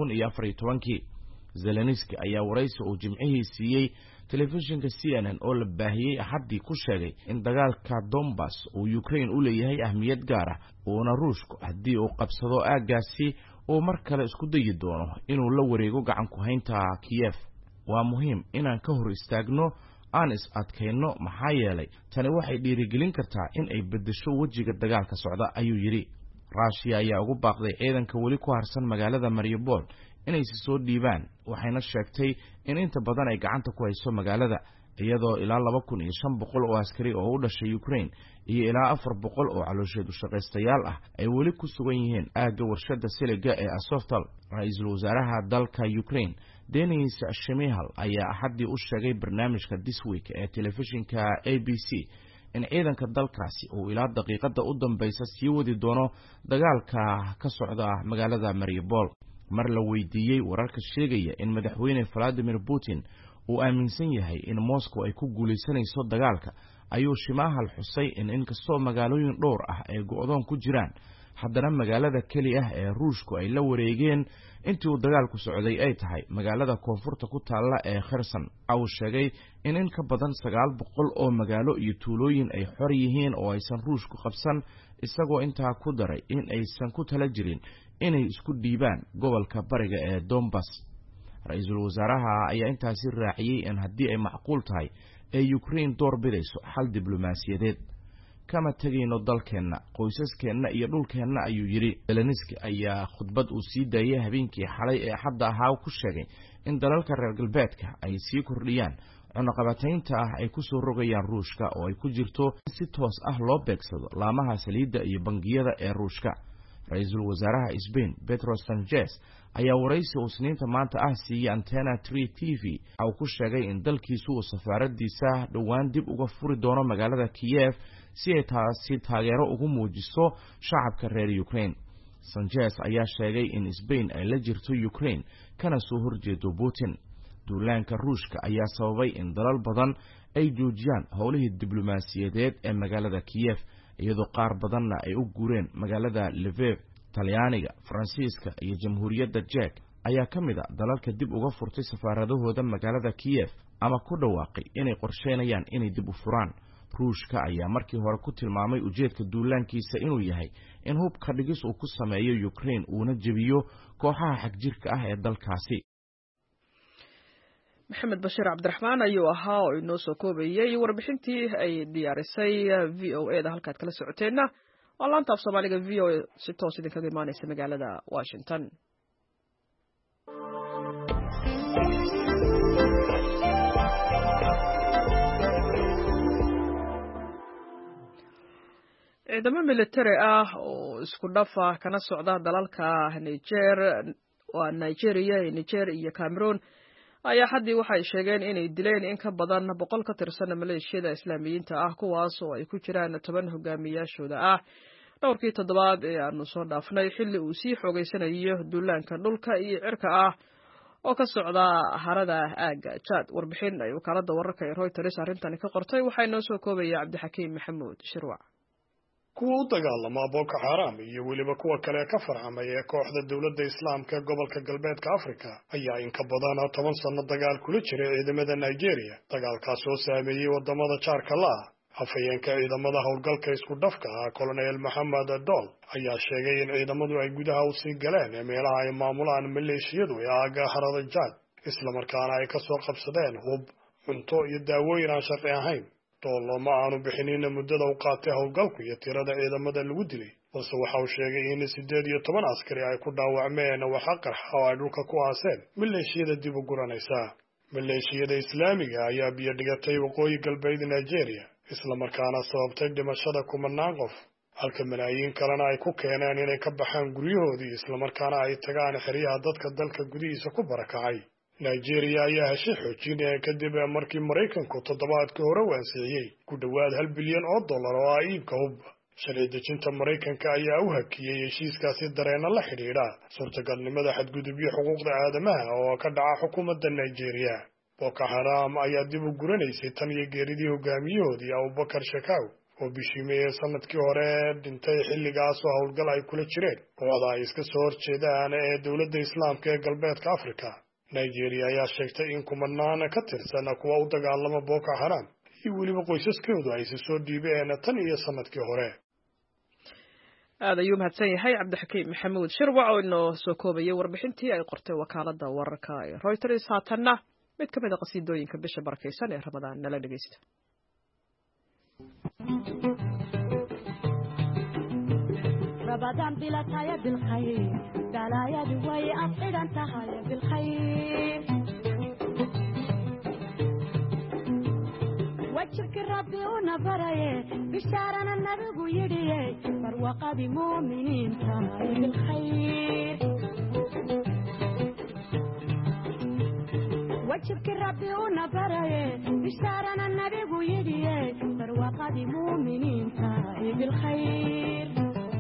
2014. Zelensky ayaa waraysi uu Jimcihii siiyey telefishinka CNN oo la baahiyey Axaddii ku sheegay in dagaalka Donbas uu Ukraine u leeyahay ahmiyad gaar ah, uuna ruushku haddii uu qabsado aaggaasi uu mar kale isku dayi doono inuu la wareego gacan ku haynta Kiev. waa muhiim inaan ka hor istaagno aan is adkayno maxaa yeelay tani waxay dhiirigelin kartaa in ay beddesho wejiga dagaalka socda, ayuu yidhi. Russia ayaa ugu baaqday ciidanka weli ku harsan magaalada Mariupol inay si soo dhiibaan, waxayna sheegtay in inta badan ay gacanta ku hayso magaalada, iyadoo ilaa 2500 oo askari oo u dhashay Ukraine iyo ilaa 400 oo caloosheed u shaqaystayaal ah ay weli ku sugan yihiin aagga warshada siliga ee Azovstal. ra'iisul wasaaraha dalka Ukraine Denis Shmyhal ayaa Axaddii u sheegay barnaamijka This Week ee telefishinka ABC in ciidanka dalkaasi uu ilaa daqiiqada u dambaysa sii wadi doono dagaalka ka socda magaalada Mariupol. mar la weydiiyey wararka sheegaya in madaxweyne Vladimir Putin uu aaminsan yahay in Moscow ay ku guulaysanayso dagaalka, ayuu Shmyhal xusay in inkastoo magaalooyin dhowr ah ay go'doon ku jiraan, haddana magaalada keli ah ee ruushku ay la wareegeen intii uu dagaalku socday ay tahay magaalada koonfurta ku taalla ee Kherson. uu sheegay in ka badan 900 oo magaalo iyo tuulooyin ay xor yihiin oo aysan ruushku qabsan, isagoo intaa ku daray in aysan ku tala jirin inay isku dhiibaan gobolka bariga ee Donbas. ra'iisul wasaaraha ayaa intaasi raaciyay in haddii ay macquul tahay ee Ukraine door bidayso xal diblomaasiyadeed. kama tegayno dalkeenna, qoysaskeenna iyo dhulkeenna, ayuu yidhi. Zelensky ayaa khudbad uu sii daayay habeenkii xalay ee Axadda ahaa ku sheegay in dalalka reer galbeedka ay sii kordhiyaan cunaqabataynta ay ku soo rogayaan ruushka oo ay ku jirto in si toos ah loo beegsado laamaha saliidda iyo bangiyada ee ruushka. ra'iisul wasaaraha Spain Pedro Sanchez ayaa waraysi uu Isniinta maanta ah siiyey Antena 3 TV uu ku sheegay in dalkiisu uu safaaradiisa dhowaan dib uga furi doono magaalada Kiev si ay taasi taageero ugu muujiso shacabka reer Ukraine. Sanchez ayaa sheegay in Spain ay la jirto Ukraine kana soo horjeedo Putin. duulaanka ruushka ayaa sababay in dalal badan ay joojiyaan howlihii diblomaasiyadeed ee magaalada Kiev, iyadoo qaar badanna ay u guureen magaalada Lviv. Talyaaniga, Faransiiska iyo Jamhuuriyadda Czech ayaa ka mid ah dalalka dib uga furtay safaaradahooda magaalada Kiev ama ku dhawaaqay inay qorsheynayaan inay dib u furaan. ruushka ayaa markii hore ku tilmaamay ujeedka duulaankiisa inuu yahay in hubka dhigis uu ku sameeyo Ukraine uuna jebiyo kooxaha xagjirka ah ee dalkaasi. Maxamed Bashiir Cabdiraxmaan ayuu ahaa oo inoo soo koobayay warbixintii ay diyaarisay VOA-da halkaad kala socoteena. waa laanta af Soomaaliga VOA si toos idinkaga imaanaysa magaalada Washington. ciidamo militari ah oo isku dhafa kana socda dalalka Nigeria iyo Cameroon ayaa haddii waxay sheegeen inay dileen in ka badan 100 ka tirsan maleeshiyada islaamiyiinta ah, kuwaas oo ay ku jiraan 10 hogaamiyaashooda ah. dhowrkii toddobaad ee aanu soo dhaafnay xilli uu sii xoogeysanayo duulaanka dhulka iyo cirka ah oo ka socda harada aagga Chad. warbixin ay wakaalada wararka ee Reuters arrintani ka qortay waxaa inoo soo koobaya Cabdixakiim Maxamuud Shirwac. kuwa u dagaalama Boko Haram iyo weliba kuwa kale ka farcamay ee kooxda dawladda Islaamka ee gobolka galbeedka Afrika ayaa in ka badan 10 sano dagaal kula jiray ciidamada Nigeria, dagaalkaas oo saameeyay wadamada jaarka la ah. afhayeenka ciidamada howlgalka isku dhafka ah Colonel Mohammed Dol ayaa sheegay in ciidamadu ay gudaha u sii galeen meelaha ay maamulaan maleeshiyadu ee aaga harada Chad, islamarkaana ay ka soo qabsadeen hub cunto iyo daawooyin aan sharci ahayn. Doollo ma aanu bixinin muddada u qaatay howlgalku iyo tirada ciidamada lagu dilay, balse waxa uu sheegay in 18 askari ay ku dhaawacmeen waxa qarxa oo ay dhulka ku aaseen maleeshiyada dib u guranaysa. Maleeshiyada Islaamiga ayaa biyo dhigatay waqooyi galbeed Nigeria, islamarkaana sababtay dhimashada kumanaan qof, halka malaayiin kalena ay ku keeneen inay ka baxaan guryahoodii islamarkaana ay tagaan xeryaha dadka dalka gudihiisa ku barakacay. Nigeria ayaa heshay xoojin kadib markii Mareykanku toddobaadkii hore u ansixiyay ku dhawaad $1 bilyan oo ah iibka hub. Sharci dejinta Mareykanka ayaa u hakiyay heshiiskaasi dareena la xidhiidha suurtagalnimada xadgudubyo xuquuqda aadamaha oo ka dhaca xukuumadda Nigeria. Boko Haram ayaa dib u guranaysay tan iyo geeridii hogaamiyahoodii Abubakar Shekau oo bishii May sanadkii hore dhintay xilligaas oo howlgal ay kula jireen kooxda ay iska soo horjeedaan ee dowladda Islaamka ee galbeedka Afrika. Nigeria ayaa sheegtay in kumanaan ka tirsan kuwa u dagaalama Boko Haram iyo weliba qoysaskoodu ay soo dhiibeen tan iyo sanadkii hore. aad ayuu mahadsan yahay Cabdixakiim Maxamuud Shirwac oo inoo soo koobayay warbixintii ay qortay wakaaladda wararka ee Reuters. haatanna mid ka mid ah qasiidooyinka bisha barakeysan ee Ramadaan nala dhageysta. رمضان بلا تايا بالخير دلايا دوي أصعد انتهايا بالخير وجهك ربي ونبري بشارنا النبي يدي فروقة بمؤمنين تايا بالخير وجهك ربي ونبري بشارنا النبي يدي فروقة بمؤمنين تايا بالخير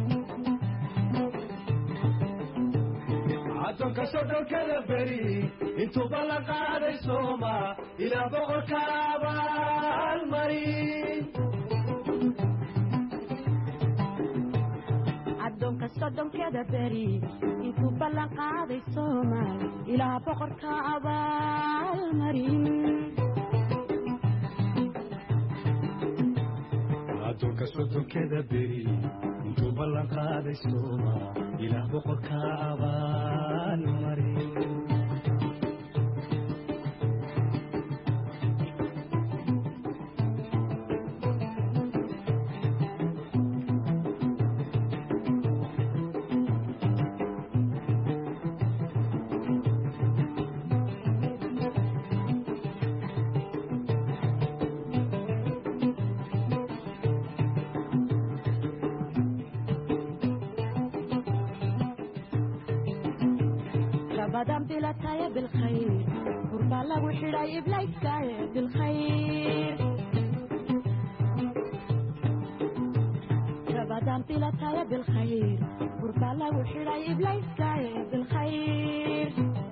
عدوك صدر كذبري انتو بلغ على السوما إلى بغر كابا المريض عدوك صدر كذبري انتو بلغ على السوما إلى بغر كابا المريض عدوك صدر كذبري انتو بلغ على السوما إلى بغر كابا رمضان بلا تايا بالخير قربا لغو حراي بلايك تايا بالخير رمضان بلا تايا بالخير قربا لغو حراي بلايك تايا بالخير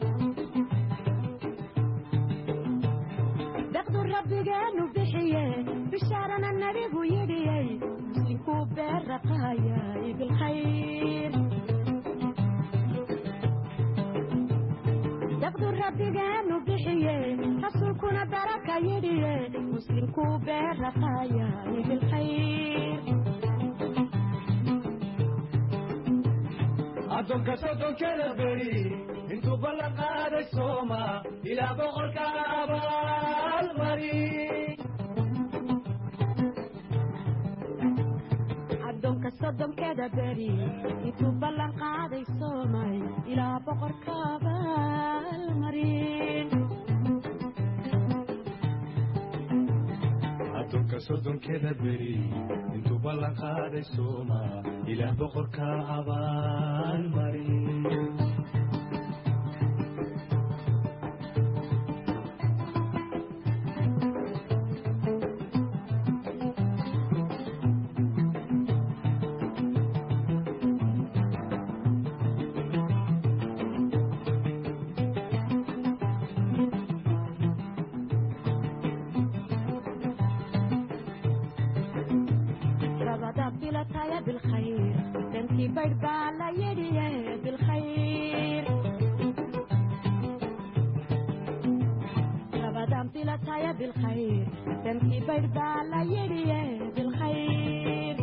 دقدو ربي قانو بحيه بشارنا النبي ويدي مسلمكو بالرقايا بالخير دقدو ربي قانو بحيه رسولكونا بركة يدي مسلمكو بالرقايا بالخير عدوك صدر كذبري انتو بلغ على السوما إلى بغر كابا المريض عدوك صدر كذبري انتو بلغ على السوما إلى بغر كابا المريض عدوك صدر كذبري انتو بلغ على السوما إلى بغر كابا المريض بالخير تنتي بربا على يدي بالخير رمضان بلا تايا بالخير تنتي بربا على يدي بالخير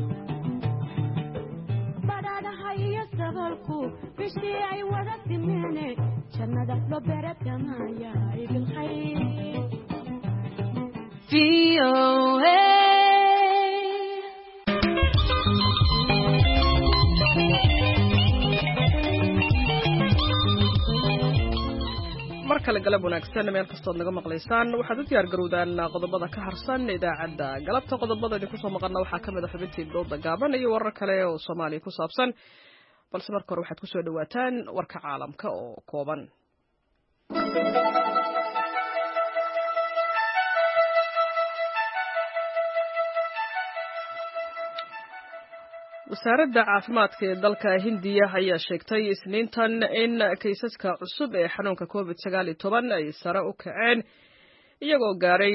بدانا هيا سغلكو بشتي اي ودت من jannada loo beeratamaayahay bilkhayr mar kale galab wanaagsan meel kastood naga maqlaysaan waxaad u diyaar garowdaan qodobada ka harsan idaacadda galabta qodobada idinku soo maqalna waxaa ka mid ah xubintii dooda gaaban iyo warar kale oo Soomaaliya ku saabsan balse marka hore waxaad ku soo dhawaataan warka caalamka oo kooban wasaaradda caafimaadka ee dalka Hindiya ayaa sheegtay Isniintan in kaysaska cusub ee xanuunka COVID-19 ay sare u kaceen iyagoo gaaray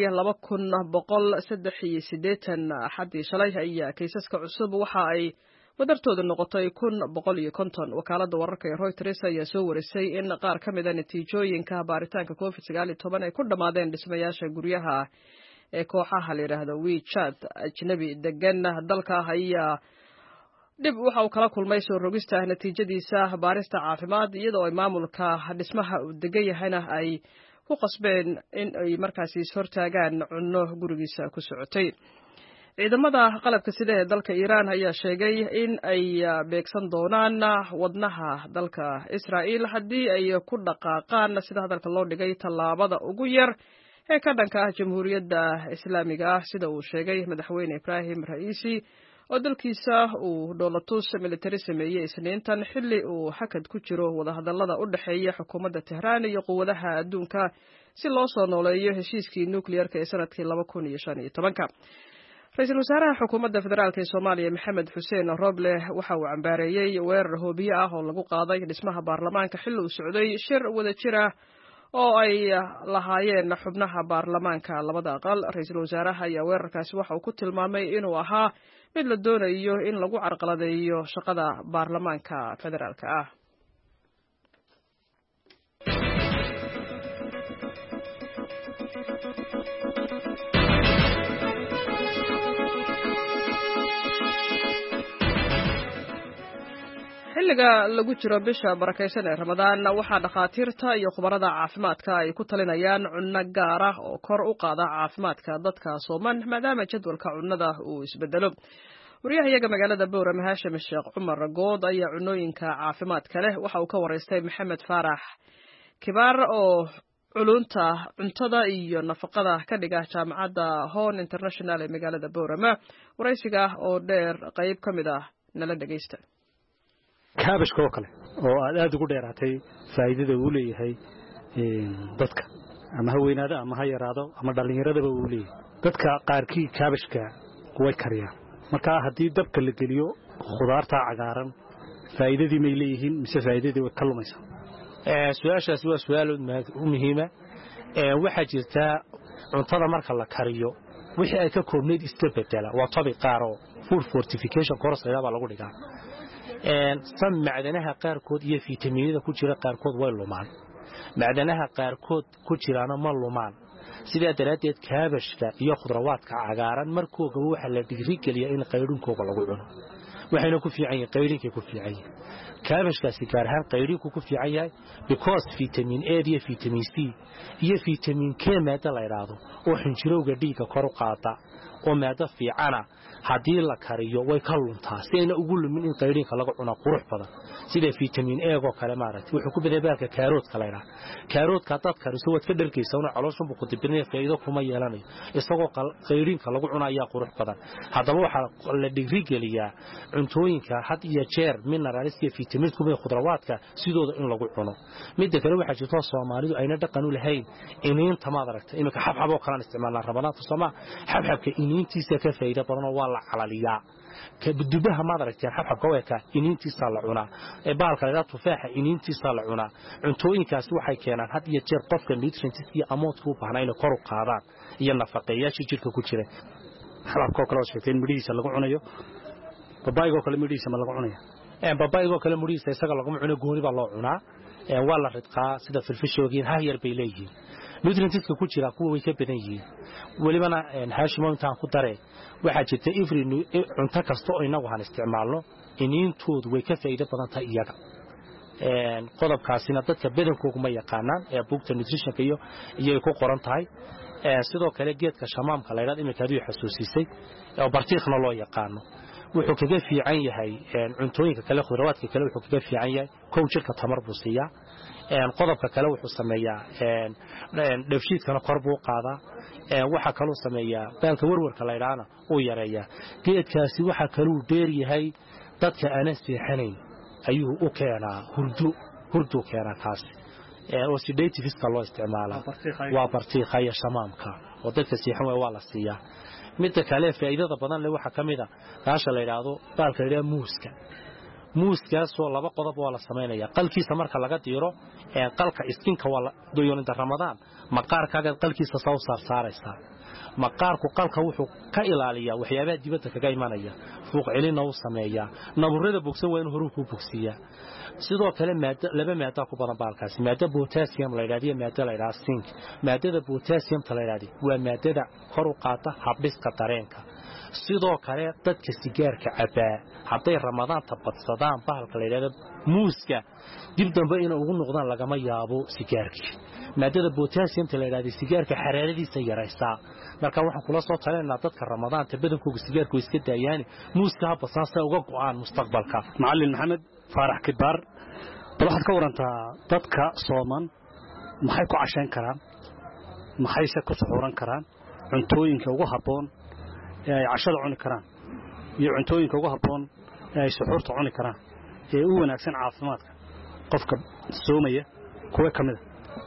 2183 xaddii shalay ayaa kaysaska cusub waxa ay wadartoodu noqotay 150 wakaaladda wararka ee Reuters ayaa soo warisay in qaar ka mid ah natiijooyinka baaritaanka COVID-19 ay ku dhamaadeen dhismayaasha guryaha ee kooxaha la yiraahdo WeChat ajnabi degan dalka ayaa dib waxa uu kala kulmay soo rogista natiijadiisa baarista caafimaad iyadoo ay maamulka dhismaha uu degan yahayna ay ku qasbeen in ay markaasi hortaagaan cunno gurigiisa ku socotay ciidamada qalabka sida ee dalka Iran ayaa sheegay in ay beegsan doonaan wadnaha dalka Israa'iil haddii ay ku dhaqaaqaan sida hadalka loo dhigay tallaabada ugu yar ee ka dhanka ah jamhuuriyadda islaamiga ah sida uu sheegay madaxweyne Ibrahim Raisi oo dalkiisa uu dowlatus military sameeyay Isniintan xilli uu hakad ku jiro wadahadallada u dhaxeeya xukuumadda Tehran iyo quwadaha adduunka si loo soo nooleeyo heshiiskii nuclearka ee sanadkii 2015 Ra'iisul Wasaaraha Xukuumadda Federaalka ee Soomaaliya Maxamed Xuseen Roble waxa uu cambaareeyay weerar hoobiye ah oo lagu qaaday dhismaha baarlamaanka xilli uu socday shir wadajir ah oo ay lahaayeen xubnaha baarlamaanka labada aqal Ra'iisul Wasaaraha ayaa weerarkaasi waxa uu ku tilmaamay inuu ahaa mid la doonayo in lagu carqaladeeyo shaqada baarlamaanka federaalka ah xilliga lagu jiro bisha barakeysan ee Ramadaan waxaa dhakhaatiirta iyo khubarada caafimaadka ay ku talinayaan cunno gaar ah oo kor u qaada caafimaadka dadka Soomaan maadaama jadwalka cunnada uu isbedelo wariyaha magaalada Boorama Haashim Sheekh Cumar Good ayaa cunnooyinka caafimaadka leh waxa uu ka wareystay Maxamed Faarax Kibaar oo culunta cuntada iyo nafaqada ka dhiga jaamacadda Hon International ee magaalada Boorama waraysiga oo dheer qayb kamid ah nala dhageysta kaabashka oo kale oo aad ugu dheeraatay faa'iidada uu leeyahay dadka ama haweenada ama ha yaraado ama dhalinyaradaba uu leeyahay dadka qaarkii kaabashka way kariyaan marka haddii dabka la geliyo khudaarta cagaaran faa'iidadii may leeyihiin mise faa'iidadii way ka lumaysaa su'aashaas waa su'aal muhiim ah waxa jirta cuntada marka la kariyo wixii ay ka koobneed isbedela waa topic qaar oo food fortification course baa lagu dhigaa san macdanaha qaarkood iyo fiitamiinada ku jira qaarkood way lumaan macdanaha qaarkood ku jiraana ma lumaan sidaa daraadeed kaabashka iyo khudrawaadka cagaaran markooga waxa la dhiirigeliyaa in qayrinkooga lagu cuno waxayna ku fiican yihiin qayrinkay ku fiican yihiin kaabashkaasi gaar ahaan qayrinku ku fiican yahay because vitamin A iyo vitamin C iyo vitamin K maada la yiraahdo oo xinjirowga dhiigga kor u qaada oo maada fiicana haddii la kariyo way ka luntaa si ayna ugu lumin in qayrinka lagu cuno qurux badan sida vitamin A oo kale maaragtay wuxuu ku badbaadka kaaroodka la yiraahdo kaaroodka dad kariso wad ka dharkaysa una caloosha ku dibinay faa'iido kuma yeelanayo isagoo qayrinka lagu cuno ayaa qurux badan haddaba waxa la dhiirigeliyaa cuntooyinka had iyo jeer minerals iyo vitamin kuma khudrawaadka sidooda in lagu cuno mid kale waxa jirto Soomaalidu ayna dhaqan u lahayn iniinta ma aragtay in ka xabxabo kala isticmaalna rabanaad Soomaa xabxabka iniintiisa ka faa'iido badan oo la calaliyaa كبدبها ما دركتين حب كويكا إنتي صالعونا بالك لا تفاح إنتي صالعونا عنتوين كاسو حي كينان هاد يجير قفك نيوترينتس iyo amoodku baahnaa inay kor u qaadaan iyo nafaqeeyaasha jirka ku jira xalabka kale oo sheegteen midhiisa lagu cunayo babaygo kale midhiisa ma lagu cunayo babaygo kale midhiisa isaga lagu cunayo gooni baa loo cunaa waa la ridqaa sida filfishoogiin ha yar bay leeyihiin nutrientska ku jira kuwa way ka badan yihiin walibana haashimo intaan ku daree waxa jirta cunto kasta oo inagu han isticmaalno iniintoodu way ka faa'iido badan tahay iyaga qodobkaasina dadka badankoodu ma yaqaanaan ee buugta nutritionka iyo ku qoran tahay sidoo kale geedka shamaamka la yiraahdo imika aduu xasuusisay oo bartiikhna loo yaqaano wuxuu kaga fiican yahay cuntooyinka kale khudrawaadka kale wuxuu kaga fiican yahay kow jirka tamar buu siiyaa qodobka kale wuxuu sameeyaa dheefshiidkana kor buu qaadaa waxa kale uu sameeyaa baalka warwarka la yiraahdo uu yareeyaa geedkaasi waxa kale uu dheer yahay dadka aan seexanayn ayuu u keenaa hurdu keenaa kaasi oo sedativeska loo isticmaalaa waa bartiiqa iyo shamaamka oo dadka seexan waa la siiyaa mid kale faa'iidada badan leh waxa kamida taasha la yiraahdo baalka la yiraahdo muuskaas oo laba qodob waa la sameeyaa qalkiisa marka laga diiro qalka iskinka waa dooyonida ramadaan maqaarkaaga qalkiisa soo saaraysaa maqaarku qalka wuxuu ka ilaaliyaa waxyaabaha dibadda kaga imanaya fuuq celin uu sameeyaa naburrada bogsan waa in horu ku bogsiyaa sidoo kale laba maada ku badan baalkaasi maada potassium la yiraahdo maada la yiraahdo zinc maadada potassium la yiraahdo waa maadada kor u qaata habdhiska dareenka sidoo kale dadka sigaarka cabaa haday ramadaan tabadsadaan baalka la yiraahdo muuska dib dambe inay ugu noqdaan lagama yaabo sigaarkii maadada potassium la yiraahdo sigaarka xaraaradiisa yaraysaa marka waxaan kula soo talinaynaa dadka ramadaan badankooda sigaarku iska daayaan muuska haba saasa uga go'aan mustaqbalka macallin maxamed faarax kibaar waxaad ka warantaa dadka sooman maxay ku cashayn karaan maxay ku suxuuran karaan cuntooyinka ugu haboon ee ay cashada cuni karaan iyo cuntooyinka ugu haboon ee ay suxuurta cuni karaan ee u wanaagsan caafimaadka qofka soomaya kuwa kamida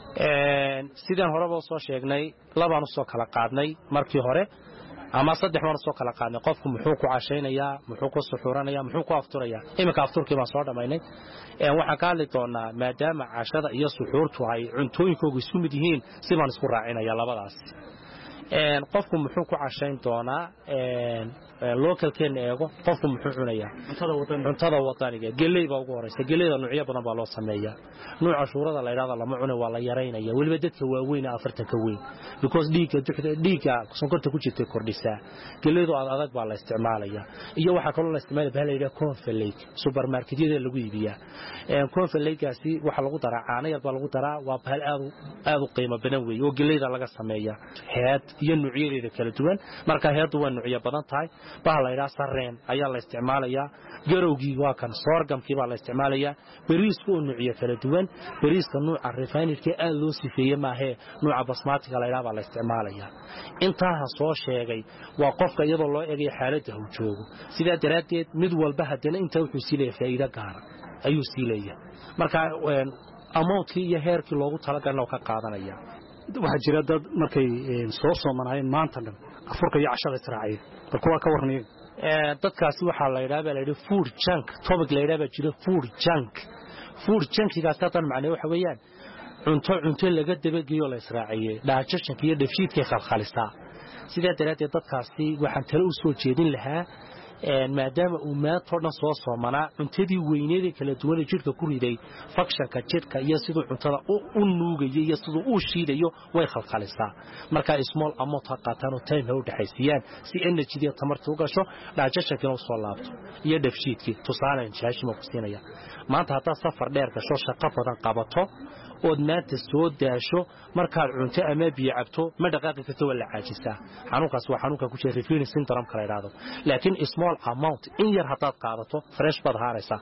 sidaan horeba soo sheegnay labaan soo kala qaadnay markii hore ama saddex waan soo kala qaadnay qofku muxuu ku cashaynayaa muxuu ku suxuuranayaa muxuu ku afturayaa imika afturkii baan soo dhamaynay waxaan ka hadli doonaa maadaama cashada iyo suxuurtu ay cuntooyinkoodu isku mid yihiin si baan isku raacinaya labadaas qofku muxuu ku cashayn doonaa localkeena eego qofku muxuu cunayaa cuntada wadaniga geleyba ugu horeysa geleyda nuucyo badan baa loo sameeyaa nuuca shuurada la yiraahdo lama cuno waa la yareynaya waliba dadka waaweyn afarta ka weyn because dhiiga sonkorta ku jirtay kordhisaa geleydu adag baa la isticmaalaya iyo waxa kale oo la isticmaalay baa la yiraahdo cornflake supermarketyada lagu iibiyaa cornflake-gaasi waxa lagu daraa caano yar baa lagu daraa waa bahal aad u qiimo badan weey oo geleyda laga sameeyaa head iyo nuucyadeeda kala duwan marka heedu waa nuucyo badan tahay baa la yiraahdaa sarreen ayaa la isticmaalayaa garowgii waa kan sorgamkii baa la isticmaalayaa bariisku oo nuucyo kala duwan bariiska nuuca refinerka aad loo sifeeyay maahe nuuca basmatiga la yiraahdo la isticmaalayaa intaa soo sheegay waa qofka iyadoo loo eegay xaaladda uu joogo sida daraadeed mid walba hadana inta wuxuu sileeyay faa'iido gaar ayuu sileeyaa marka amount iyo heerkii loogu talagalay oo ka qaadanaya waxa jira dad markay soo soomanayeen maanta dhan afurka iyo cashada israaciyay bal kuwa ka warnay dadkaasi waxa la yiraahdaa food junk topic la yiraahdaa jira food junkigaas tan macnaheedu waxa weeyaan cunto laga dabageeyo la israaciyay dhaajashanka iyo dheefshiidka khalkhalisa sida daraadeed dadkaasi waxaan talo u soo jeedin lahaa maadaama uu maantoo dhan soo soomanaa cuntadii weyneedii kala duwan ee jidhka ku riday fakshanka jidhka iyo siduu cuntada u nuugayo iyo siduu u shiidayo way khalkhalisaa marka small amount ha qaataan oo time ha u dhaxaysiiyaan si energy tamarta u gasho dhaajashankina u soo laabto iyo dheefshiidkii tusaale jaashimo ku siinaya maanta haddaad safar dheer gasho shaqo badan qabato ood maanta soo daasho markaad cunto ama biyo cabto ma dhaqaaqi karto wala caajisaa xanuunkaas waa xanuunka ku jira reflux syndrome kala yiraahdo laakiin small amount in yar hadaad qaadato fresh bad haaraysa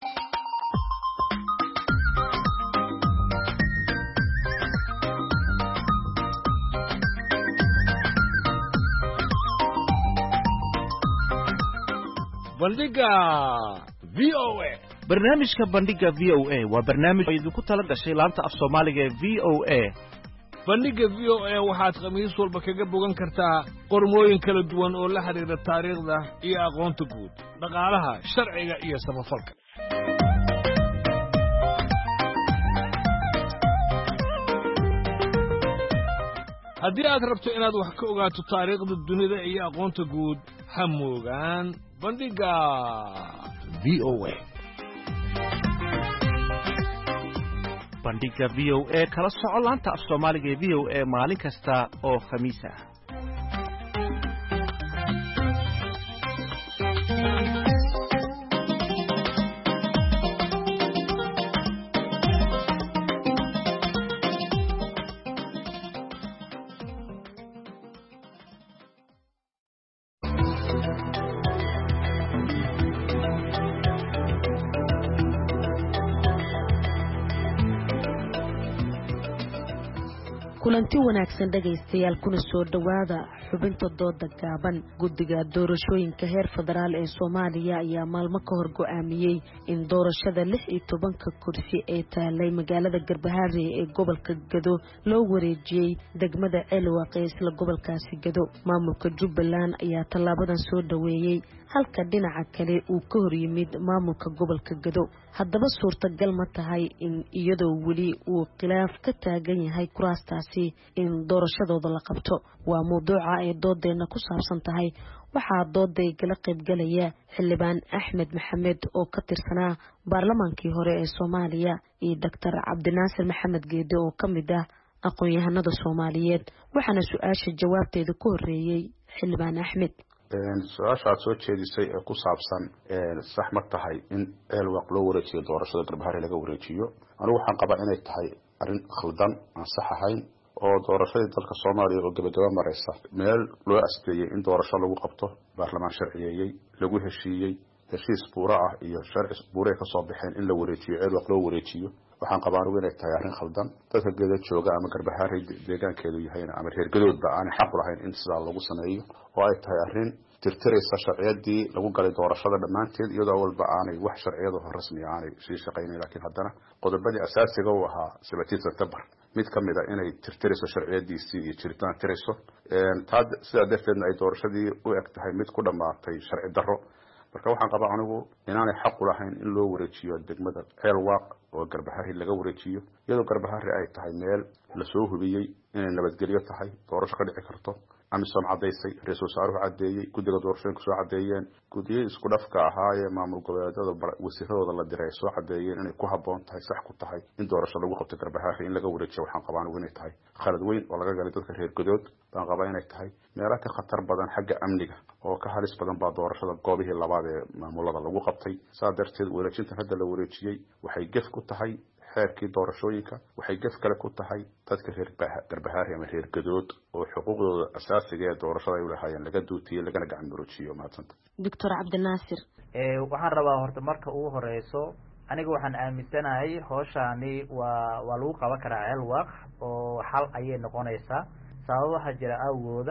bandhiga VOA barnaamijka bandhiga VOA waa barnaamij idinku tala gashay laanta af Soomaaliga ee VOA bandhiga VOA waxaad khamiis walba kaga bogan kartaa qormooyin kala duwan oo la xiriira taariikhda iyo aqoonta guud dhaqaalaha sharciga iyo samafalka haddii aad rabto inaad wax ka ogaato taariikhda dunida iyo aqoonta guud ha moogaan bandhiga VOA bandhiga VOA kala soco laanta af Soomaaliga ee VOA maalin kasta oo khamiis ah kulanti wanaagsan dhagaystayaal kuna soo dhawaada xubinta dooda gaaban guddiga doorashooyinka heer federaal ee Soomaaliya ayaa maalmo ka hor go'aamiyay in doorashada 16 kursi ee taalay magaalada Garbaharre ee gobolka Gado loo wareejiyay degmada Elwaq ee isla gobolkaasi Gado maamulka Jubbaland ayaa talaabadan soo dhaweeyay halka dhinaca kale uu ka hor yimid maamulka gobolka Gado haddaba suurtagal ma tahay in iyadoo weli uu khilaaf ka taagan yahay kuraastaasi in doorashadooda la qabto waa mowduuca ay doodeena ku saabsan tahay waxaa dooday kala qayb galaya xildhibaan Axmed Maxamed oo ka tirsanaa baarlamaankii hore ee Soomaaliya iyo Dr. Cabdinaasir Maxamed Geede oo kamid ah aqoon-yahanada Soomaaliyeed waxaana su'aasha jawaabteeda ku horeeyay xildhibaan Axmed su-aasha aad soo jeedisay ee ku saabsan sax ma tahay in Elwaq loo wareejiyo doorashada Garbaharre laga wareejiyo anigu waxaan qabaa inay tahay arrin khaldan aan sax ahayn oo doorashada dalka Soomaaliya oo gabagaba maraysa meel loo asteeyay in doorasho lagu qabto baarlamaan sharciyeeyay lagu heshiiyay heshiis buura ah iyo sharci buura ka soo baxeen in la wareejiyo Elwaq loo wareejiyo waxaan qabaa anigu inay tahay arrin khaldan dadka geeda jooga ama Garbaharre deegaankeedu yahayna ama reer gadoodba aan xaq u lahayn in sidaa lagu sameeyo oo ay tahay arrin tirtiraysa sharciyadii lagu galay doorashada dhamaanteed iyadoo walba aanay wax sharciyada rasmi ah aanay sii shaqeynay laakiin haddana qodobadii asaasiga u ahaa 17 September mid kamid ah inay tirtirayso sharciyadiisii iyo jiritaan tirayso taad sidaa darteedna ay doorashadii u eg tahay mid ku dhamaatay sharci darro marka waxaan qabaa anigu inaanay xaq u lahayn in loo wareejiyo degmada Elwaq oo Garbaharre laga wareejiyo iyadoo Garbaharre ay tahay meel la soo hubiyay inay nabadgelyo tahay doorasho ka dhici karto amisom cadaysay ra'iisul wasaaruhu cadeeyay guddiga doorashooyinka soo cadeeyeen guddiga isku dhafka ahaa ee maamul goboleedyada wasiiradooda la diray soo cadeeyeen inay ku haboon tahay sax ku tahay in doorasho lagu qabto Garbaharre in laga wareejiyo waxaan qabaa anigu inay tahay khalad weyn oo laga galay dadka reer gadood baan qabaa inay tahay meelaha ka khatar badan xagga amniga oo ka halis badan baa doorashada goobihii labaad ee maamulada lagu qabtay saa darteed wareejinta hadda la wareejiyay waxay gaf ku tahay xeerkii doorashooyinka waxay gaf kale ku tahay dadka reer Garbaharre ama reer gadood oo xuquuqdooda asaasiga ee doorashada ay u lahaayeen laga duutiyay lagana gacan maroojiyo maanta Dr. Cabdinaasir waxaan rabaa horta marka ugu horeyso aniga waxaan aaminsanahay hooshani waa lagu qaban karaa Elwaq oo xal ayay noqonaysaa sababaha jira awooda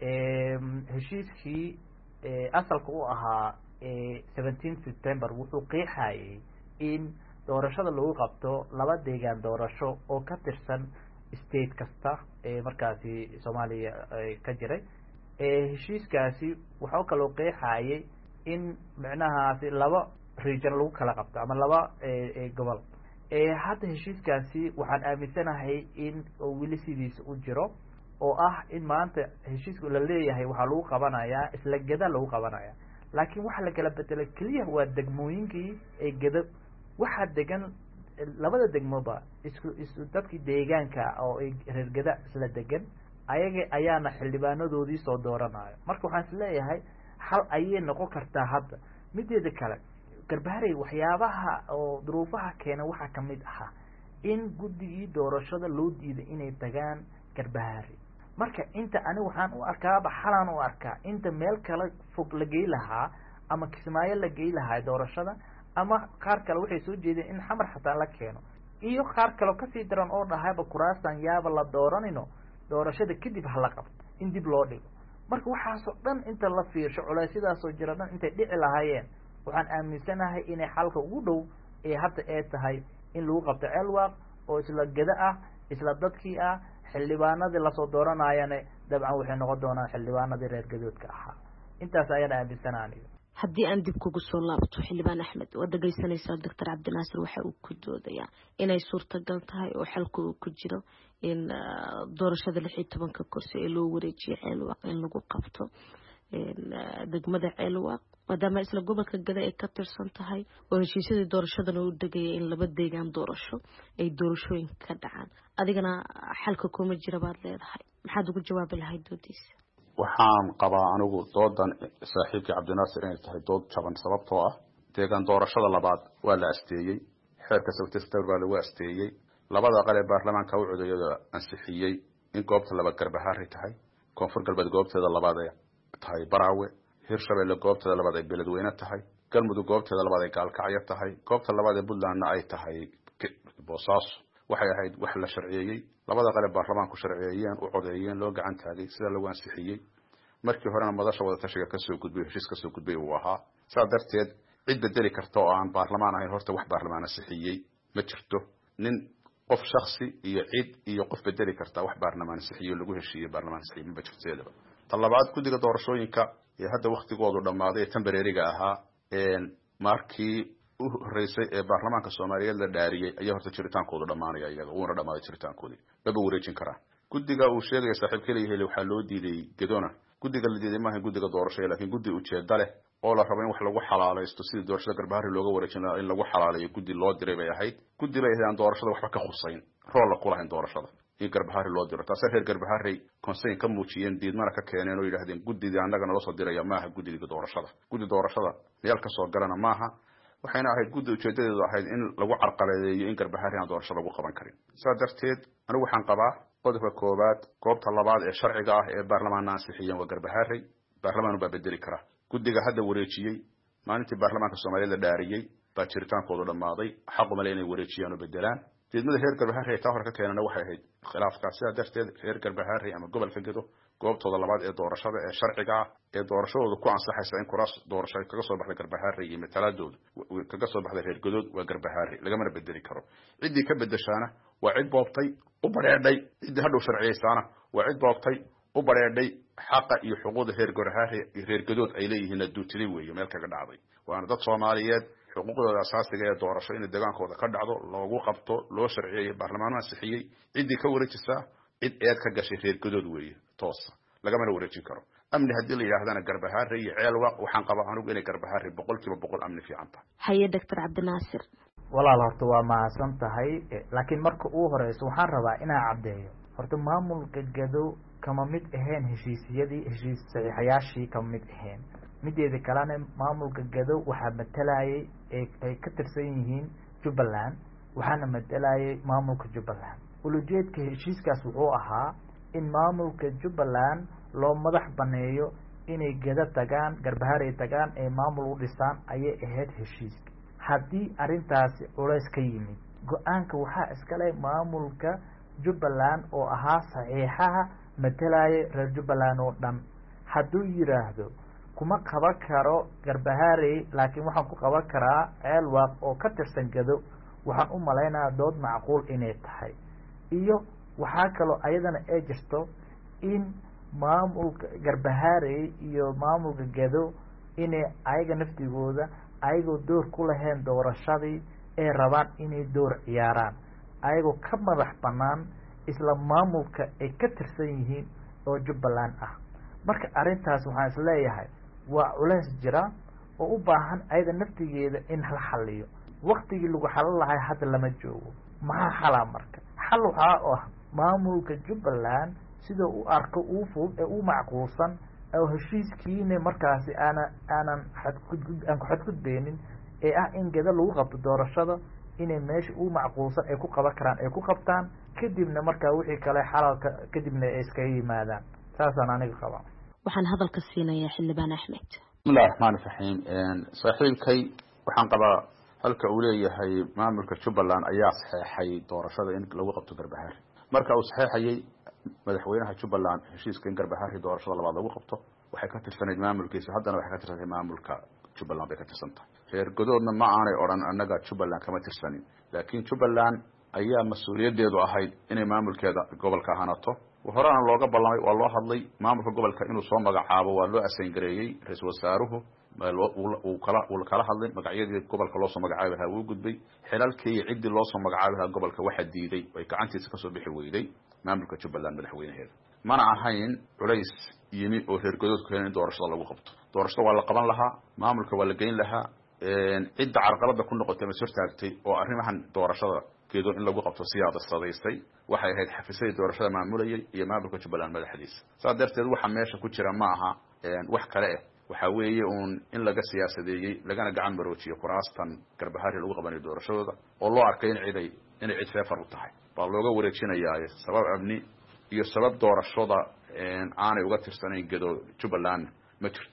heshiiskii asalka u ahaa 17 September wuxuu qeexayay in doorashada lagu qabto laba deegaan doorasho oo ka tirsan state kasta ee markaasi Soomaaliya ka jiray heshiiskaasi wuxuu kaloo qeexayay in macnahaasi laba region lagu kala qabto ama laba gobol hadda heshiiskaasi waxaan aaminsanahay in uu wili sidiisa u jiro oo ah in maanta heshiisku la leeyahay waxa lagu qabanayaa isla gada lagu qabanayaa laakiin waxa la kala bedelay kaliya waa degmooyinkii ee gada waxa degan labada degmoba isku dadkii deegaanka oo reer gada isla degan ayaana xildhibaanadoodii soo dooranayo marka waxaan isleeyahay hal ayay noqon kartaa hadda mideeda kale Garbaharre waxyaabaha oo duruufaha keena waxa kamid ah in guddigii doorashada loo diiday inay tagaan Garbaharre marka inta ani waxaan u arkaa xalaan u arkaa inta meel kale fog la geey lahaa ama Kismaayo la geey lahaa doorashada ama qaar kale waxay soo jeedeen in xamar xataa la keeno iyo qaar kale ka sii daran oo dhahayba kuraastan yaaba la dooranino doorashada kadib hal la qabto in dib loo dhigo marka waxaas oo dhan inta la fiirsho culaysidaas oo jira dhan intay dhici lahaayeen waxaan aaminsanahay inay xalka ugu dhow ee hadda ay tahay in lagu qabto Elwaq oo isla gada ah isla dadkii ah xildhibaanadii la soo dooranayana dabcan waxay noqon doonaan xildhibaanadii reer gadoodka ahaa intaas ayaan aaminsanahay haddii aan dib kugu soo laabto xildhibaan Axmed oo dhageysanaysa Dr. Cabdinaasir waxa uu ku doodayaa inay suurtagal tahay oo xalku uu ku jiro in doorashada 16 kursi ee loo wareejiyo Elwaq in lagu qabto degmada Elwaq maadaama isla gobolka gada ay ka tirsan tahay oo heshiisyadii doorashadana uu dhagayay in laba deegaan doorasho ay doorashooyin ka dhacaan adigana xalka kuma jira baad leedahay maxaad ugu jawaabi lahayd doodiisa waxaan qabaa anigu doodan saaxiibkii Cabdinaasir inay tahay dood jaban sababtoo ah deegaan doorashada labaad waa la asteeyay xeerka 17 September lagu asteeyay labada qale baarlamaanka u codeeyay ansixiyay in goobta laba Garbaharre tahay koonfur galbeed goobteeda labaad ay tahay Baraawe hirshabelle goobteeda labaad ay beledweyne tahay galmudug goobteeda labaad ay gaalkacyo tahay goobta labaad ee puntlandna ay tahay boosaaso waxay ahayd wax la sharciyeeyey labada qale baarlamaanku sharciyeeyeen u codeeyeen loo gacan taagay sida lagu ansixiyey markii horena madasha wada tashiga kasoo gudbay heshiis kasoo gudbay uu ahaa saa darteed cid bedeli karta oo aan baarlamaan ahayn horta wax baarlamaan ansixiyey ma jirto nin qof shaksi iyo cid iyo qof bedeli karta wax baarlamaan ansixiyo lagu heshiiyey baarlamaan ansixiyey ma jirteedaba tan labaad guddiga doorashooyinka ee hadda waktigoodu dhammaaday ee tembareeriga ahaa markii u horeysay ee baarlamaanka Soomaaliyeed la dhaariyay ayaa horta jiritaankoodu dhamaanaya iyaga uuna dhamaaday jiritaankoodii baba wareejin karaa guddiga uu sheegay saaxiibkii leeyahay waxa loo diiday gedona guddiga la diiday maaha guddiga doorashada laakiin guddi ujeeda leh oo la rabo in wax lagu xalaalaysto sidii doorashada Garbaharre looga wareejin lahaa in lagu xalaaleeyo guddi loo diray bay ahayd guddi bay ahayd doorashada waxba ka khusayn roo la kulahayn doorashada in Garbaharre loo diro taas reer Garbaharre konseyn ka muujiyeen diidmana ka keeneen oo yiraahdeen guddiga annaga nala soo diraya maaha guddiga doorashada guddi doorashada meel ka soo galana maaha waxayna ahayd guddi ujeedadeedu ahayd in lagu carqaladeeyo in Garbaharre aan doorasho lagu qaban karin saa darteed anigu waxaan qabaa qodobka koobaad goobta labaad ee sharciga ah ee baarlamaanka ansixiyeen waa Garbaharre baarlamaanku baa bedeli kara guddiga hadda wareejiyay maalintii baarlamaanka Soomaaliyeed la dhaariyay baa jiritaankoodu dhamaaday xaq uma leeyahay inay wareejiyaan oo bedelaan diidmada reer Garbaharre taa hore ka keenana waxay ahayd khilaafkaas sidaa darteed reer Garbaharre ama gobolka Gedo goobtooda labaad ee doorashada ee sharciga ah ee doorashadooda ku ansaxaysa in kuraas doorasho kaga soo baxday Garbaharre iyo matalaadooda kaga soo baxday reer Gedo waa Garbaharre laga bedeli karo cidii ka bedeshaana waa cid boobtay u bareeday cidii hadhow sharciyeysana waa cid boobtay u bareeday xaqa iyo xuquuqda reer Garbaharre iyo reer Gedo ay leeyihiin duutili weeyo meel kaga dhacday waana dad Soomaaliyeed xuquuqdooda asaasiga ee doorasho in deegaankooda ka dhacdo loogu qabto loo sharciyeeyo baarlamaanka ansixiyay cidii ka wareejisa cid eed ka gashay reer Gedo weeyo toos lagama wareejin karo amni hadii la yiraahdana Garbaharre iyo ceelwaq waxaan qabaa anigu inay Garbaharre 100% amni fiican tahay haye Dr. Cabdinaasir walaal horta waa mahadsan tahay laakiin marka uu horeyso waxaan rabaa inaan cadeeyo horta maamulka Gedo kama mid ahayn heshiis saxiixayaashii kama mid ahayn mideeda kalena maamulka Gedo waxa matalayay ay ka tirsan yihiin Jubbaland waxaana matalayay maamulka Jubbaland ujeedka heshiiskaas wuxuu ahaa in maamulka Jubbaland loo madax baneeyo inay Gedo tagaan Garbaharre tagaan ee maamul u dhisaan ayay ahayd heshiiska haddii arintaasi culays ka yimid go'aanka waxaa iska leh maamulka Jubbaland oo ahaa saxiixaha matalaya reer Jubbaland oo dhan hadduu yiraahdo kuma qaban karo Garbaharre laakiin waxaan ku qaban karaa ceelwaq oo ka tirsan Gedo waxaan u maleynayaa dood macquul inay tahay iyo waxaa kaloo ayadana ay jirto in maamulka Garbaharre iyo maamulka Gedo inay ayaga naftigooda ayagoo door ku lahayn doorashadii ay rabaan inay door ciyaaraan ayagoo ka madax banaan isla maamulka ay ka tirsan yihiin oo Jubbaland ah marka arintaas waxaan isleeyahay waa culays jira oo u baahan ayada naftigeeda in la xalliyo waqtigii lagu xalin lahaa hadda lama joogo maxaa xalaa marka xal waxa ah maamulka Jubbaland sida uu arko uu fudud ee uu macquulsan oo heshiiskiina markaasi aanan xadgudbeenin ee ah in Gedo lagu qabto doorashada inay meesha uu macquulsan ay ku qaban karaan ay ku qabtaan kadibna markaa wixii kale xalalka kadibna ay iska yimaadaan saasaan aniga qabaa waxaan hadalka siinayaa xildhibaan Axmed bismillahir rahmaanir rahiim saaxiibkay waxaan qabaa halka uu leeyahay maamulka Jubbaland ayaa saxeexay doorashada in lagu qabto Garbaharre marka uu saxeexayay madaxweynaha Jubbaland heshiiska in Garbaharre doorashada labaad lagu qabto waxay ka tirsaneyd maamulkiisa haddana waxay ka tirsantahay maamulka Jubbaland bay ka tirsantahay reer Gedoodna ma aanay oran annaga Jubbaland kama tirsanin laakiin Jubbaland ayaa mas'uuliyadeedu ahayd inay maamulkeeda gobolka ahanato horaan looga ballamay waa loo hadlay maamulka gobolka inuu soo magacaabo waa loo asayn gareeyay ra'iisul wasaaruhu uu kala hadlay magacyadii gobolka loo soo magacaabay waxa uu gudbay xilalkii cidii loo soo magacaabay gobolka waxa diiday way gacantiisa ka soo bixi weyday maamulka Jubbaland madaxweynaheeda mana ahayn culays yimi oo reer Gedo keenay doorashada lagu qabto doorashada waa la qaban lahaa maamulka waa la geyn lahaa cidda carqalada ku noqotay ma surtaagtay oo arrimahan doorashada Gedo in lagu qabto siyaada sadaysay waxay ahayd xafiisyada doorashada maamulayay iyo maamulka Jubbaland madaxdiisa saa darteed waxa meesha ku jira ma aha wax kale waxa weeye in laga siyaasadeeyay lagana gacan maroojiyo kuraastan Garbaharre lagu qabanayo doorashada oo loo arkay inay cid feefar u tahay baa looga wareejinayaa sabab amni iyo sabab doorashada aanay uga tirsanayn Gedo Jubbaland ma jirto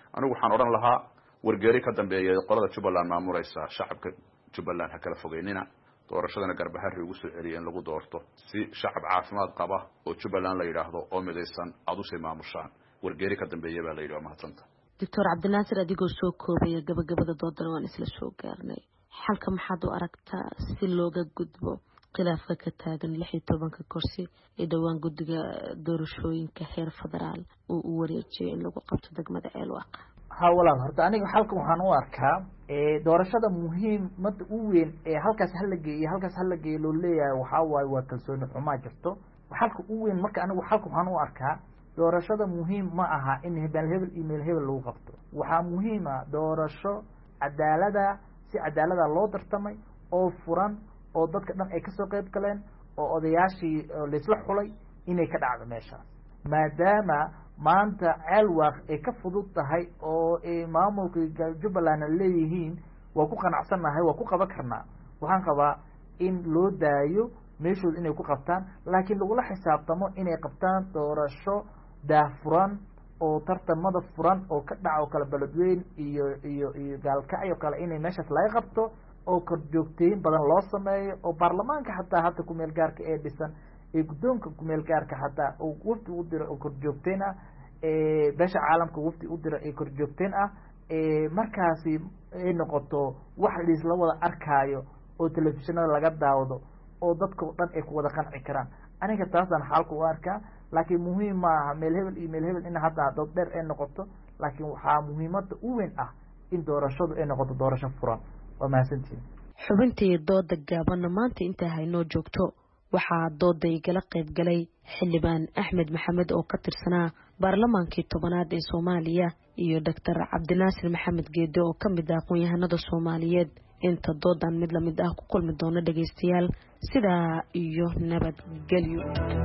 anigu waxaan odhan lahaa wargeeri ka dambeeyay qolada Jubbaland maamuleysa shacabka Jubbaland ha kala fogeynina doorashadana Garbaharre ugu soo celiyay in lagu doorto si shacab caafimaad qaba oo Jubbaland la yiraahdo oo midaysan aad u sii maamushaan wargeeri ka dambeeyay baa la yiraahdo mahadsanta Dr. Cabdinaasir adigoo soo koobaya gabagabada doodana waan isla soo gaarnay xalka maxaad u aragtaa si looga gudbo khilaafka ka taagan 16 kursi ee dhawaan guddiga doorashooyinka heer federaal oo u wareejiyay in lagu qabto degmada Ceelwaaq walaal horta aniga halkan waxaan u arkaa doorashada muhiimada u weyn ee halkaas hal la geeyo loo leeyahay waxa waaye waa kalsooni xumo jirto halka u weyn marka anigu halkan waxaan u arkaa doorashada muhiim ma aha in hebel email hebel lagu qabto waxa muhiim ah doorasho cadaalada si cadaalada loo tartamay oo furan oo dadka dhan ay ka soo qayb galeen oo odayaashii la isla xulay inay ka dhacdo meeshaas maadaama maanta Ceelwaaq ay ka fudud tahay oo maamulka Jubbaland leeyihiin waa ku qanacsanahay waa ku qaban karnaa waxaan qabaa in loo daayo meeshood inay ku qabtaan laakiin lagu la xisaabtamo inay qabtaan doorasho daahfuran oo tartamada furan oo ka dhaco kala beledweyn iyo gaalkacyo kale inay meeshaas laga qabto oo korjoogteyn badan loo sameeyo oo baarlamaanka xataa hadda ku meel gaarka ee dhisan ee guddoonka ku meel gaarka xataa oo wafdi u diro oo korjoogteyn ah beesha caalamka wafdi u diro ee korjoogteyn ah markaasi ay noqoto wax la wada arkaayo oo telefishinada laga daawado oo dadka dhan ay ku wada qanci karaan aniga taasaan xalku u arkaa laakiin muhiim ma aha meel hebel in hadda dad dheer ay noqoto laakiin waxaa muhiimada u weyn ah in doorashadu ay noqoto doorasho furan waa mahadsantihiin xubintii dooda gaabanna maanta intaa haynoo joogto waxaa dooda igala qayb galay xildhibaan Axmed Maxamed oo ka tirsanaa baarlamaankii 10aad ee Soomaaliya iyo Dr. Cabdinaasir Maxamed Geede oo ka mid ah aqoon-yahanada Soomaaliyeed inta doodan mid la mid ah ku kulmi doona dhageystayaal sidaa iyo nabadgelyo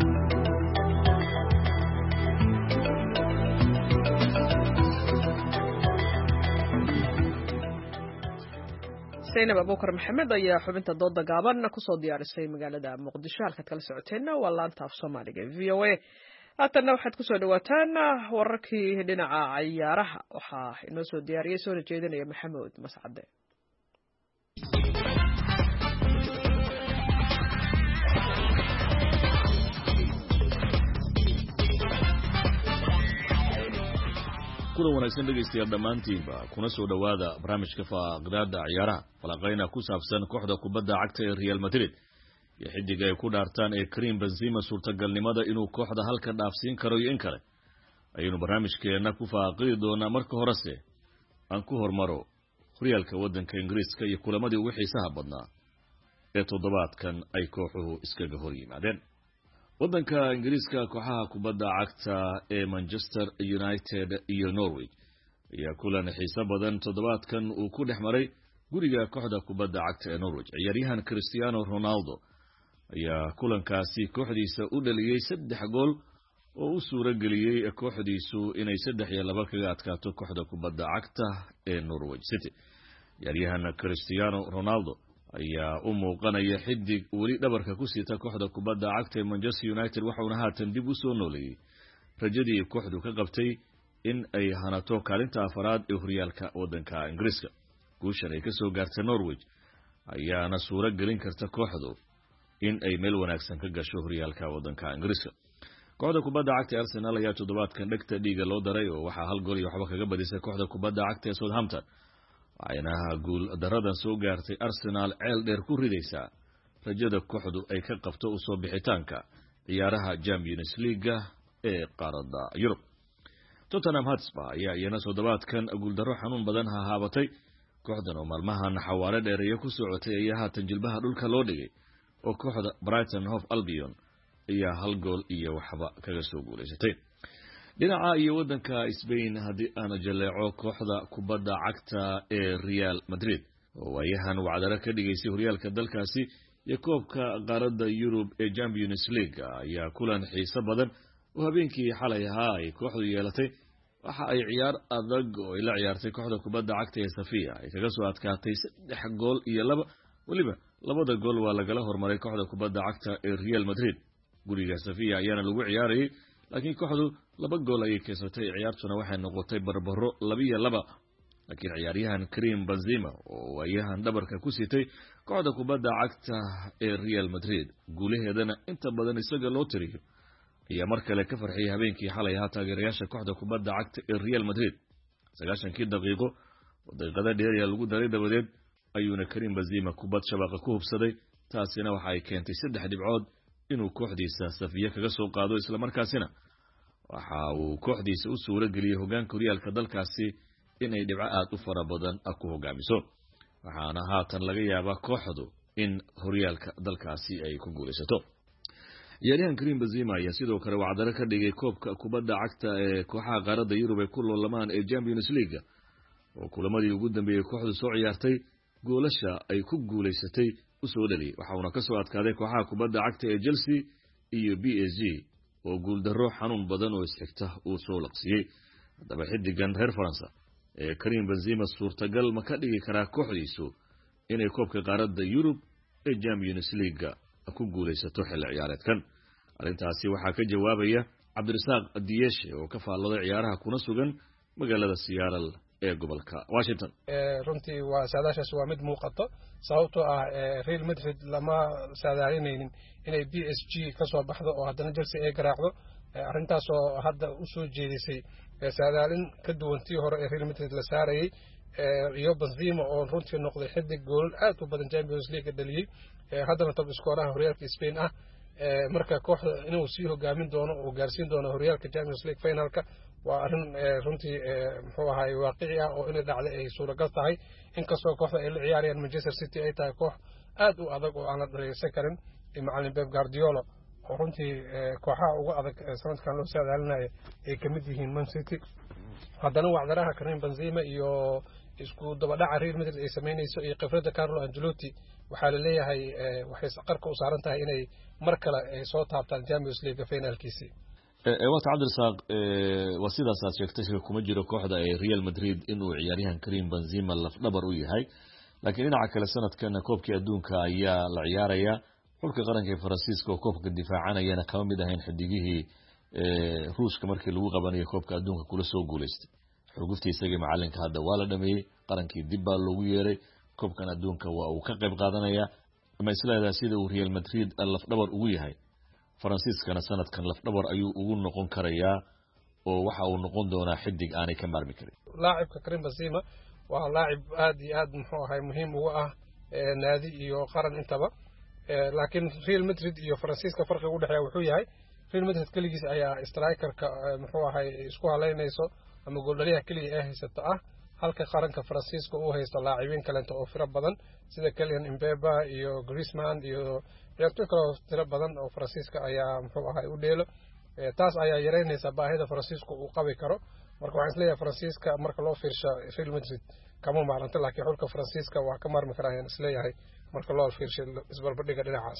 Zainab Abuukar Maxamed ayaa xubinta dooda gaaban ku soo diyaarisay magaalada Muqdisho halka kala socoteena waa laanta af Soomaaliga VOA haatan waxaad ku soo dhawaataan wararkii dhinaca ciyaaraha waxa inoo soo diyaariyay soo jeedinaya Maxamuud Mascade kulan wanaagsan dhegeystayaal dhammaantiinba kuna soo dhowaada barnaamijka faaqdaada ciyaaraha falaqayna ku saabsan kooxda kubadda cagta ee Real Madrid iyo xidiga ay ku dhaartaan ee Karim Benzema suurtagalnimada inuu kooxda halka dhaafsiin karo iyo in kale ayaynu barnaamijkeena ku faaqidi doonaa marka horese aan ku hormaro horyaalka waddanka Ingiriiska iyo kulamadii ugu xiisaha badnaa ee toddobaadkan ay kooxuhu iskaga hor yimaadeen waddanka Ingiriiska kooxaha kubadda cagta ee Manchester United iyo Norwich ayaa kulan xiiso badan toddobaadkan uu ku dhexmaray guriga kooxda kubadda cagta ee Norwich ciyaaryahan Cristiano Ronaldo ayaa kulankaasi kooxdiisa u dhaliyay 3 gool oo u suura galiyay kooxdiisu inay 3-2 kaga adkaato kooxda kubadda cagta ee Norwich City ciyaaryahan Cristiano Ronaldo ayaa u muuqanaya xidig wali dhabarka ku siita kooxda kubadda cagta ee Manchester United waxaana haatan dib u soo nooleeyay rajadii kooxdu ka qabtay in ay hanato kaalinta afraad ee horyaalka waddanka Ingiriiska guushan ay ka soo gaartay Norwich ayaana suura gelin karta kooxdu in ay meel wanaagsan ka gasho horyaalka waddanka Ingiriiska kooxda kubadda cagta Arsenal ayaa toddobaadkan dhagta dhiiga loo daray oo waxa hal gool iyo waxba kaga badisay kooxda kubadda cagta ee Southampton aynaha guul daradan soo gaartay Arsenal ceel dheer ku ridaysa rajada kooxdu ay ka qabto u soo bixitaanka ciyaaraha Champions League ee qaaradda Yurub Tottenham Hotspur ayaa iyana toddobaadkan guul daro xanuun badan haabatay kooxdan oo maalmahan xawaare dheereeyo ku socotay ayaa haatan jilbaha dhulka loo dhigay oo kooxda Brighton Hove Albion ayaa hal gool iyo waxba kaga soo guuleysatay dhinaca iyo waddanka Spain haddii aan jaleeco kooxda kubadda cagta ee Real Madrid oo waayahan wacdara ka dhigaysay horyaalka dalkaasi iyo koobka qaaradda Yurub ee Champions League ayaa kulan xiiso badan oo habeenkii xalay ahaa ay kooxdu yeelatay waxa ay ciyaar adag oo la ciyaartay kooxda kubadda cagta ee Sevilla ay kaga soo adkaatay 3 gool iyo 2 waliba labada gool waa lagala hormaray kooxda kubadda cagta ee Real Madrid guriga Sevilla ayaana lagu ciyaarayay laakiin kooxdu 2 gool ayay keensatay ciyaartuna waxay noqotay barbaro 2-2 laakiin ciyaaryahan Karim Benzema oo ayahan dhabarka ku sitay kooxda kubadda cagta ee Real Madrid guulaheedana inta badan isaga loo tiriyo ayaa mar kale ka farxiyay habeenkii xalay ahaa taageerayaasha kooxda kubadda cagta ee Real Madrid 90 daqiiqo oo daqiiqada dheer ee lagu daray dabadeed ayuuna Karim Benzema kubad shabaqa ku hubsaday taasina waxa ay keentay 3 dhibcood inuu kooxdiisa safiye kaga soo qaado isla markaasina waxa uu kooxdiisa u suura geliyay hogaanka horyaalka dalkaasi inay dhibco aad u fara badan ku hogaamiso waxaana haatan laga yaabaa kooxdu in horyaalka dalkaasi ay ku guulaysato ciyaaryahan Karim Benzema ayaa sidoo kale wacdaro ka dhigay koobka kubadda cagta ee kooxaha qaaradda Yurub ee ku loolamaan ee Champions League oo kulamadii ugu dambeeyay kooxdu soo ciyaartay goolasha ay ku guulaysatay u soo dhaliyay waxa uu ka soo adkaaday kooxaha kubadda cagta ee Chelsea iyo PSG oo guul darro xanuun badan oo isxigta uu soo laqsiyay hadaba xidigan reer Faransa ee Karim Benzema suurtagal ma ka dhigi karaa kooxdiisu inay koobka qaaradda Yurub ee Champions League ku guulaysato xilli ciyaareedkan arrintaasi waxaa ka jawaabaya Cabdirasaaq Diyeshe oo ka faallooday ciyaaraha kuna sugan magaalada Seattle ee gobolka Washington runtii waa saadaashaas waa mid muuqato sababtoo ah Real Madrid lama saadaalinaynin inay PSG ka soo baxdo oo haddana Chelsea ay garaacdo arrintaas oo hadda u soo jeedisay saadaalin ka duwantii hore ee Real Madrid la saarayay iyo Benzema oo runtii noqday xidig gool aad u badan Champions League dhaliyay haddana top scorer horyaalka Spain ah marka kooxda inuu sii hogaamin doono oo gaarsiin doono horyaalka Champions League finalka waa arrin runtii muxuu ahaay waaqici ah oo inay dhacday ay suuragal tahay inkastoo kooxda ay la ciyaarayaan Manchester City ay tahay koox aad u adag oo aan la dhageysan karin macallin Pep Guardiola oo runtii kooxaha ugu adag sanadkan loo saadaalinayo ay ka mid yihiin Man City haddana wacdaraha Karim Benzema iyo isku dabadhaca Real Madrid ay sameynayso iyo khibradda Carlo Ancelotti waxaa la leeyahay waxay qarka u saaran tahay inay mar kale ay soo taabtaan Champions League finalkiisii wata Cabdirasaaq waa sidaas aad sheegtay kuma jiro kooxda ee Real Madrid inuu ciyaaryahan Karim Benzema laf dhabar u yahay laakiin dhinaca kale sanadkan koobkii adduunka ayaa la ciyaaraya xulka qaranka ee Faransiiska oo koobka difaacanayana kama mid ahayn xidigihii Ruushka markii lagu qabanayo koobka adduunka kula soo guuleystay xurguftii isagii macalinka hadda waa la dhameeyay qarankii dib baa loogu yeeray koobkan adduunka waa uu ka qayb qaadanaya ama islaada sida uu Real Madrid laf dhabar ugu yahay Faransiiskana sanadkan laf dhabar ayuu ugu noqon karayaa oo waxa uu noqon doonaa xidig aanay ka maarmi karin laacibka Karim Benzema waa laacib aad iyo aad muxuu ahay muhiim ugu ah naadi iyo qaran intaba laakiin Real Madrid iyo Faransiiska farqiga u dhaxeeya wuxuu yahay Real Madrid kaligiis ayaa strikerka muxuu ahay isku haleynayso ama gooldhaliyaha kaliya ee haysta ah halka qaranka Faransiiska uu haysto laacibiin kale oo fira badan sida Kylian Mbappe iyo Griezmann iyo ciyaartoy kale oo tiro badan oo Faransiiska ayaa muxuu ahay u dheelo taas ayaa yareynaysa baahida Faransiiska uu qabi karo marka waxaan isleeyahay Faransiiska marka loo fiirsho Real Madrid kama maaranta laakiin xulka Faransiiska waa ka maarmi karaan isleeyahay marka loo fiirsho isbarbardhiga dhinacaas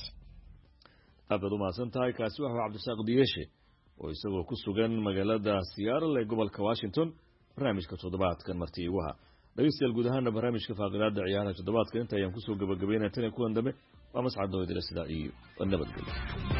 aad u maasan tahay kaasi waxa Cabdirasaaq Diyeshe oo isagoo ku sugan magaalada Seattle ee gobolka Washington barnaamijka toddobaadkan martii ugu ahaa dhageystayaal guud ahaan barnaamijka faaqidaada ciyaaraha toddobaadkan inta ayaan kusoo gabagabeynaa tan kuwan dambe waa mascad doodile sidaa iyo nabadgelyo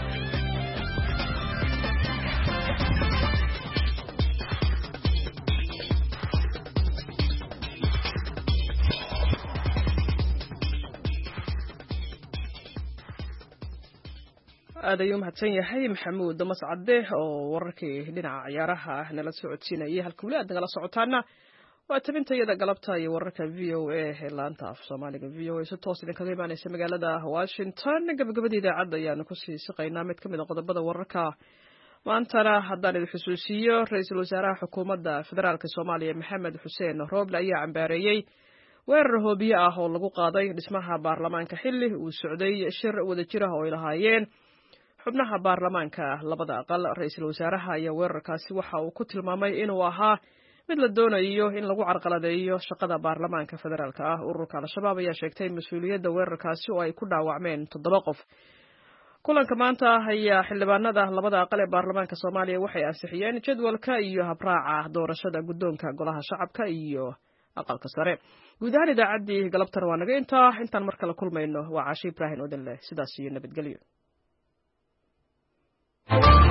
aad ayuu mahadsan yahay maxamuud mascade oo wararkii dhinaca ciyaaraha nala socodsiinayay halka weli aad nagala socotaana waa tabintayada galabta iyo wararka v o a ee laanta af soomaaliga v o a si toos idinkaga imaanaysa magaalada Washington gabagabadii idaacadda ayaanu kusii siqaynaa mid ka mid a qodobada wararka maantana haddaan idin xusuusiyo ra-iisul wasaaraha xukuumadda federaalka Soomaaliya Maxamed Xuseen Rooble ayaa cambaareeyay weerar hoobiye ah oo lagu qaaday dhismaha baarlamaanka xilli uu socday shir wadajir ah oo ay lahaayeen xubnaha baarlamaanka labada aqal ra-iisul wasaaraha ayaa weerarkaasi waxa uu ku tilmaamay inuu ahaa mid la doonayo in lagu carqaladeeyo shaqada baarlamaanka federaalka ah ururka al-shabaab ayaa sheegtay mas-uuliyadda weerarkaasi oo ay ku dhaawacmeen 7 qof kulanka maanta ayaa xildhibaanada labada aqal ee baarlamaanka Soomaaliya waxay ansixiyeen jadwalka iyo habraaca doorashada guddoonka golaha shacabka iyo aqalka sare guud ahaan idaacaddii galabtan waa naga intaan mar kale kulmayno waa Caashi Ibrahim Odanle sidaas iyo nabadgelyo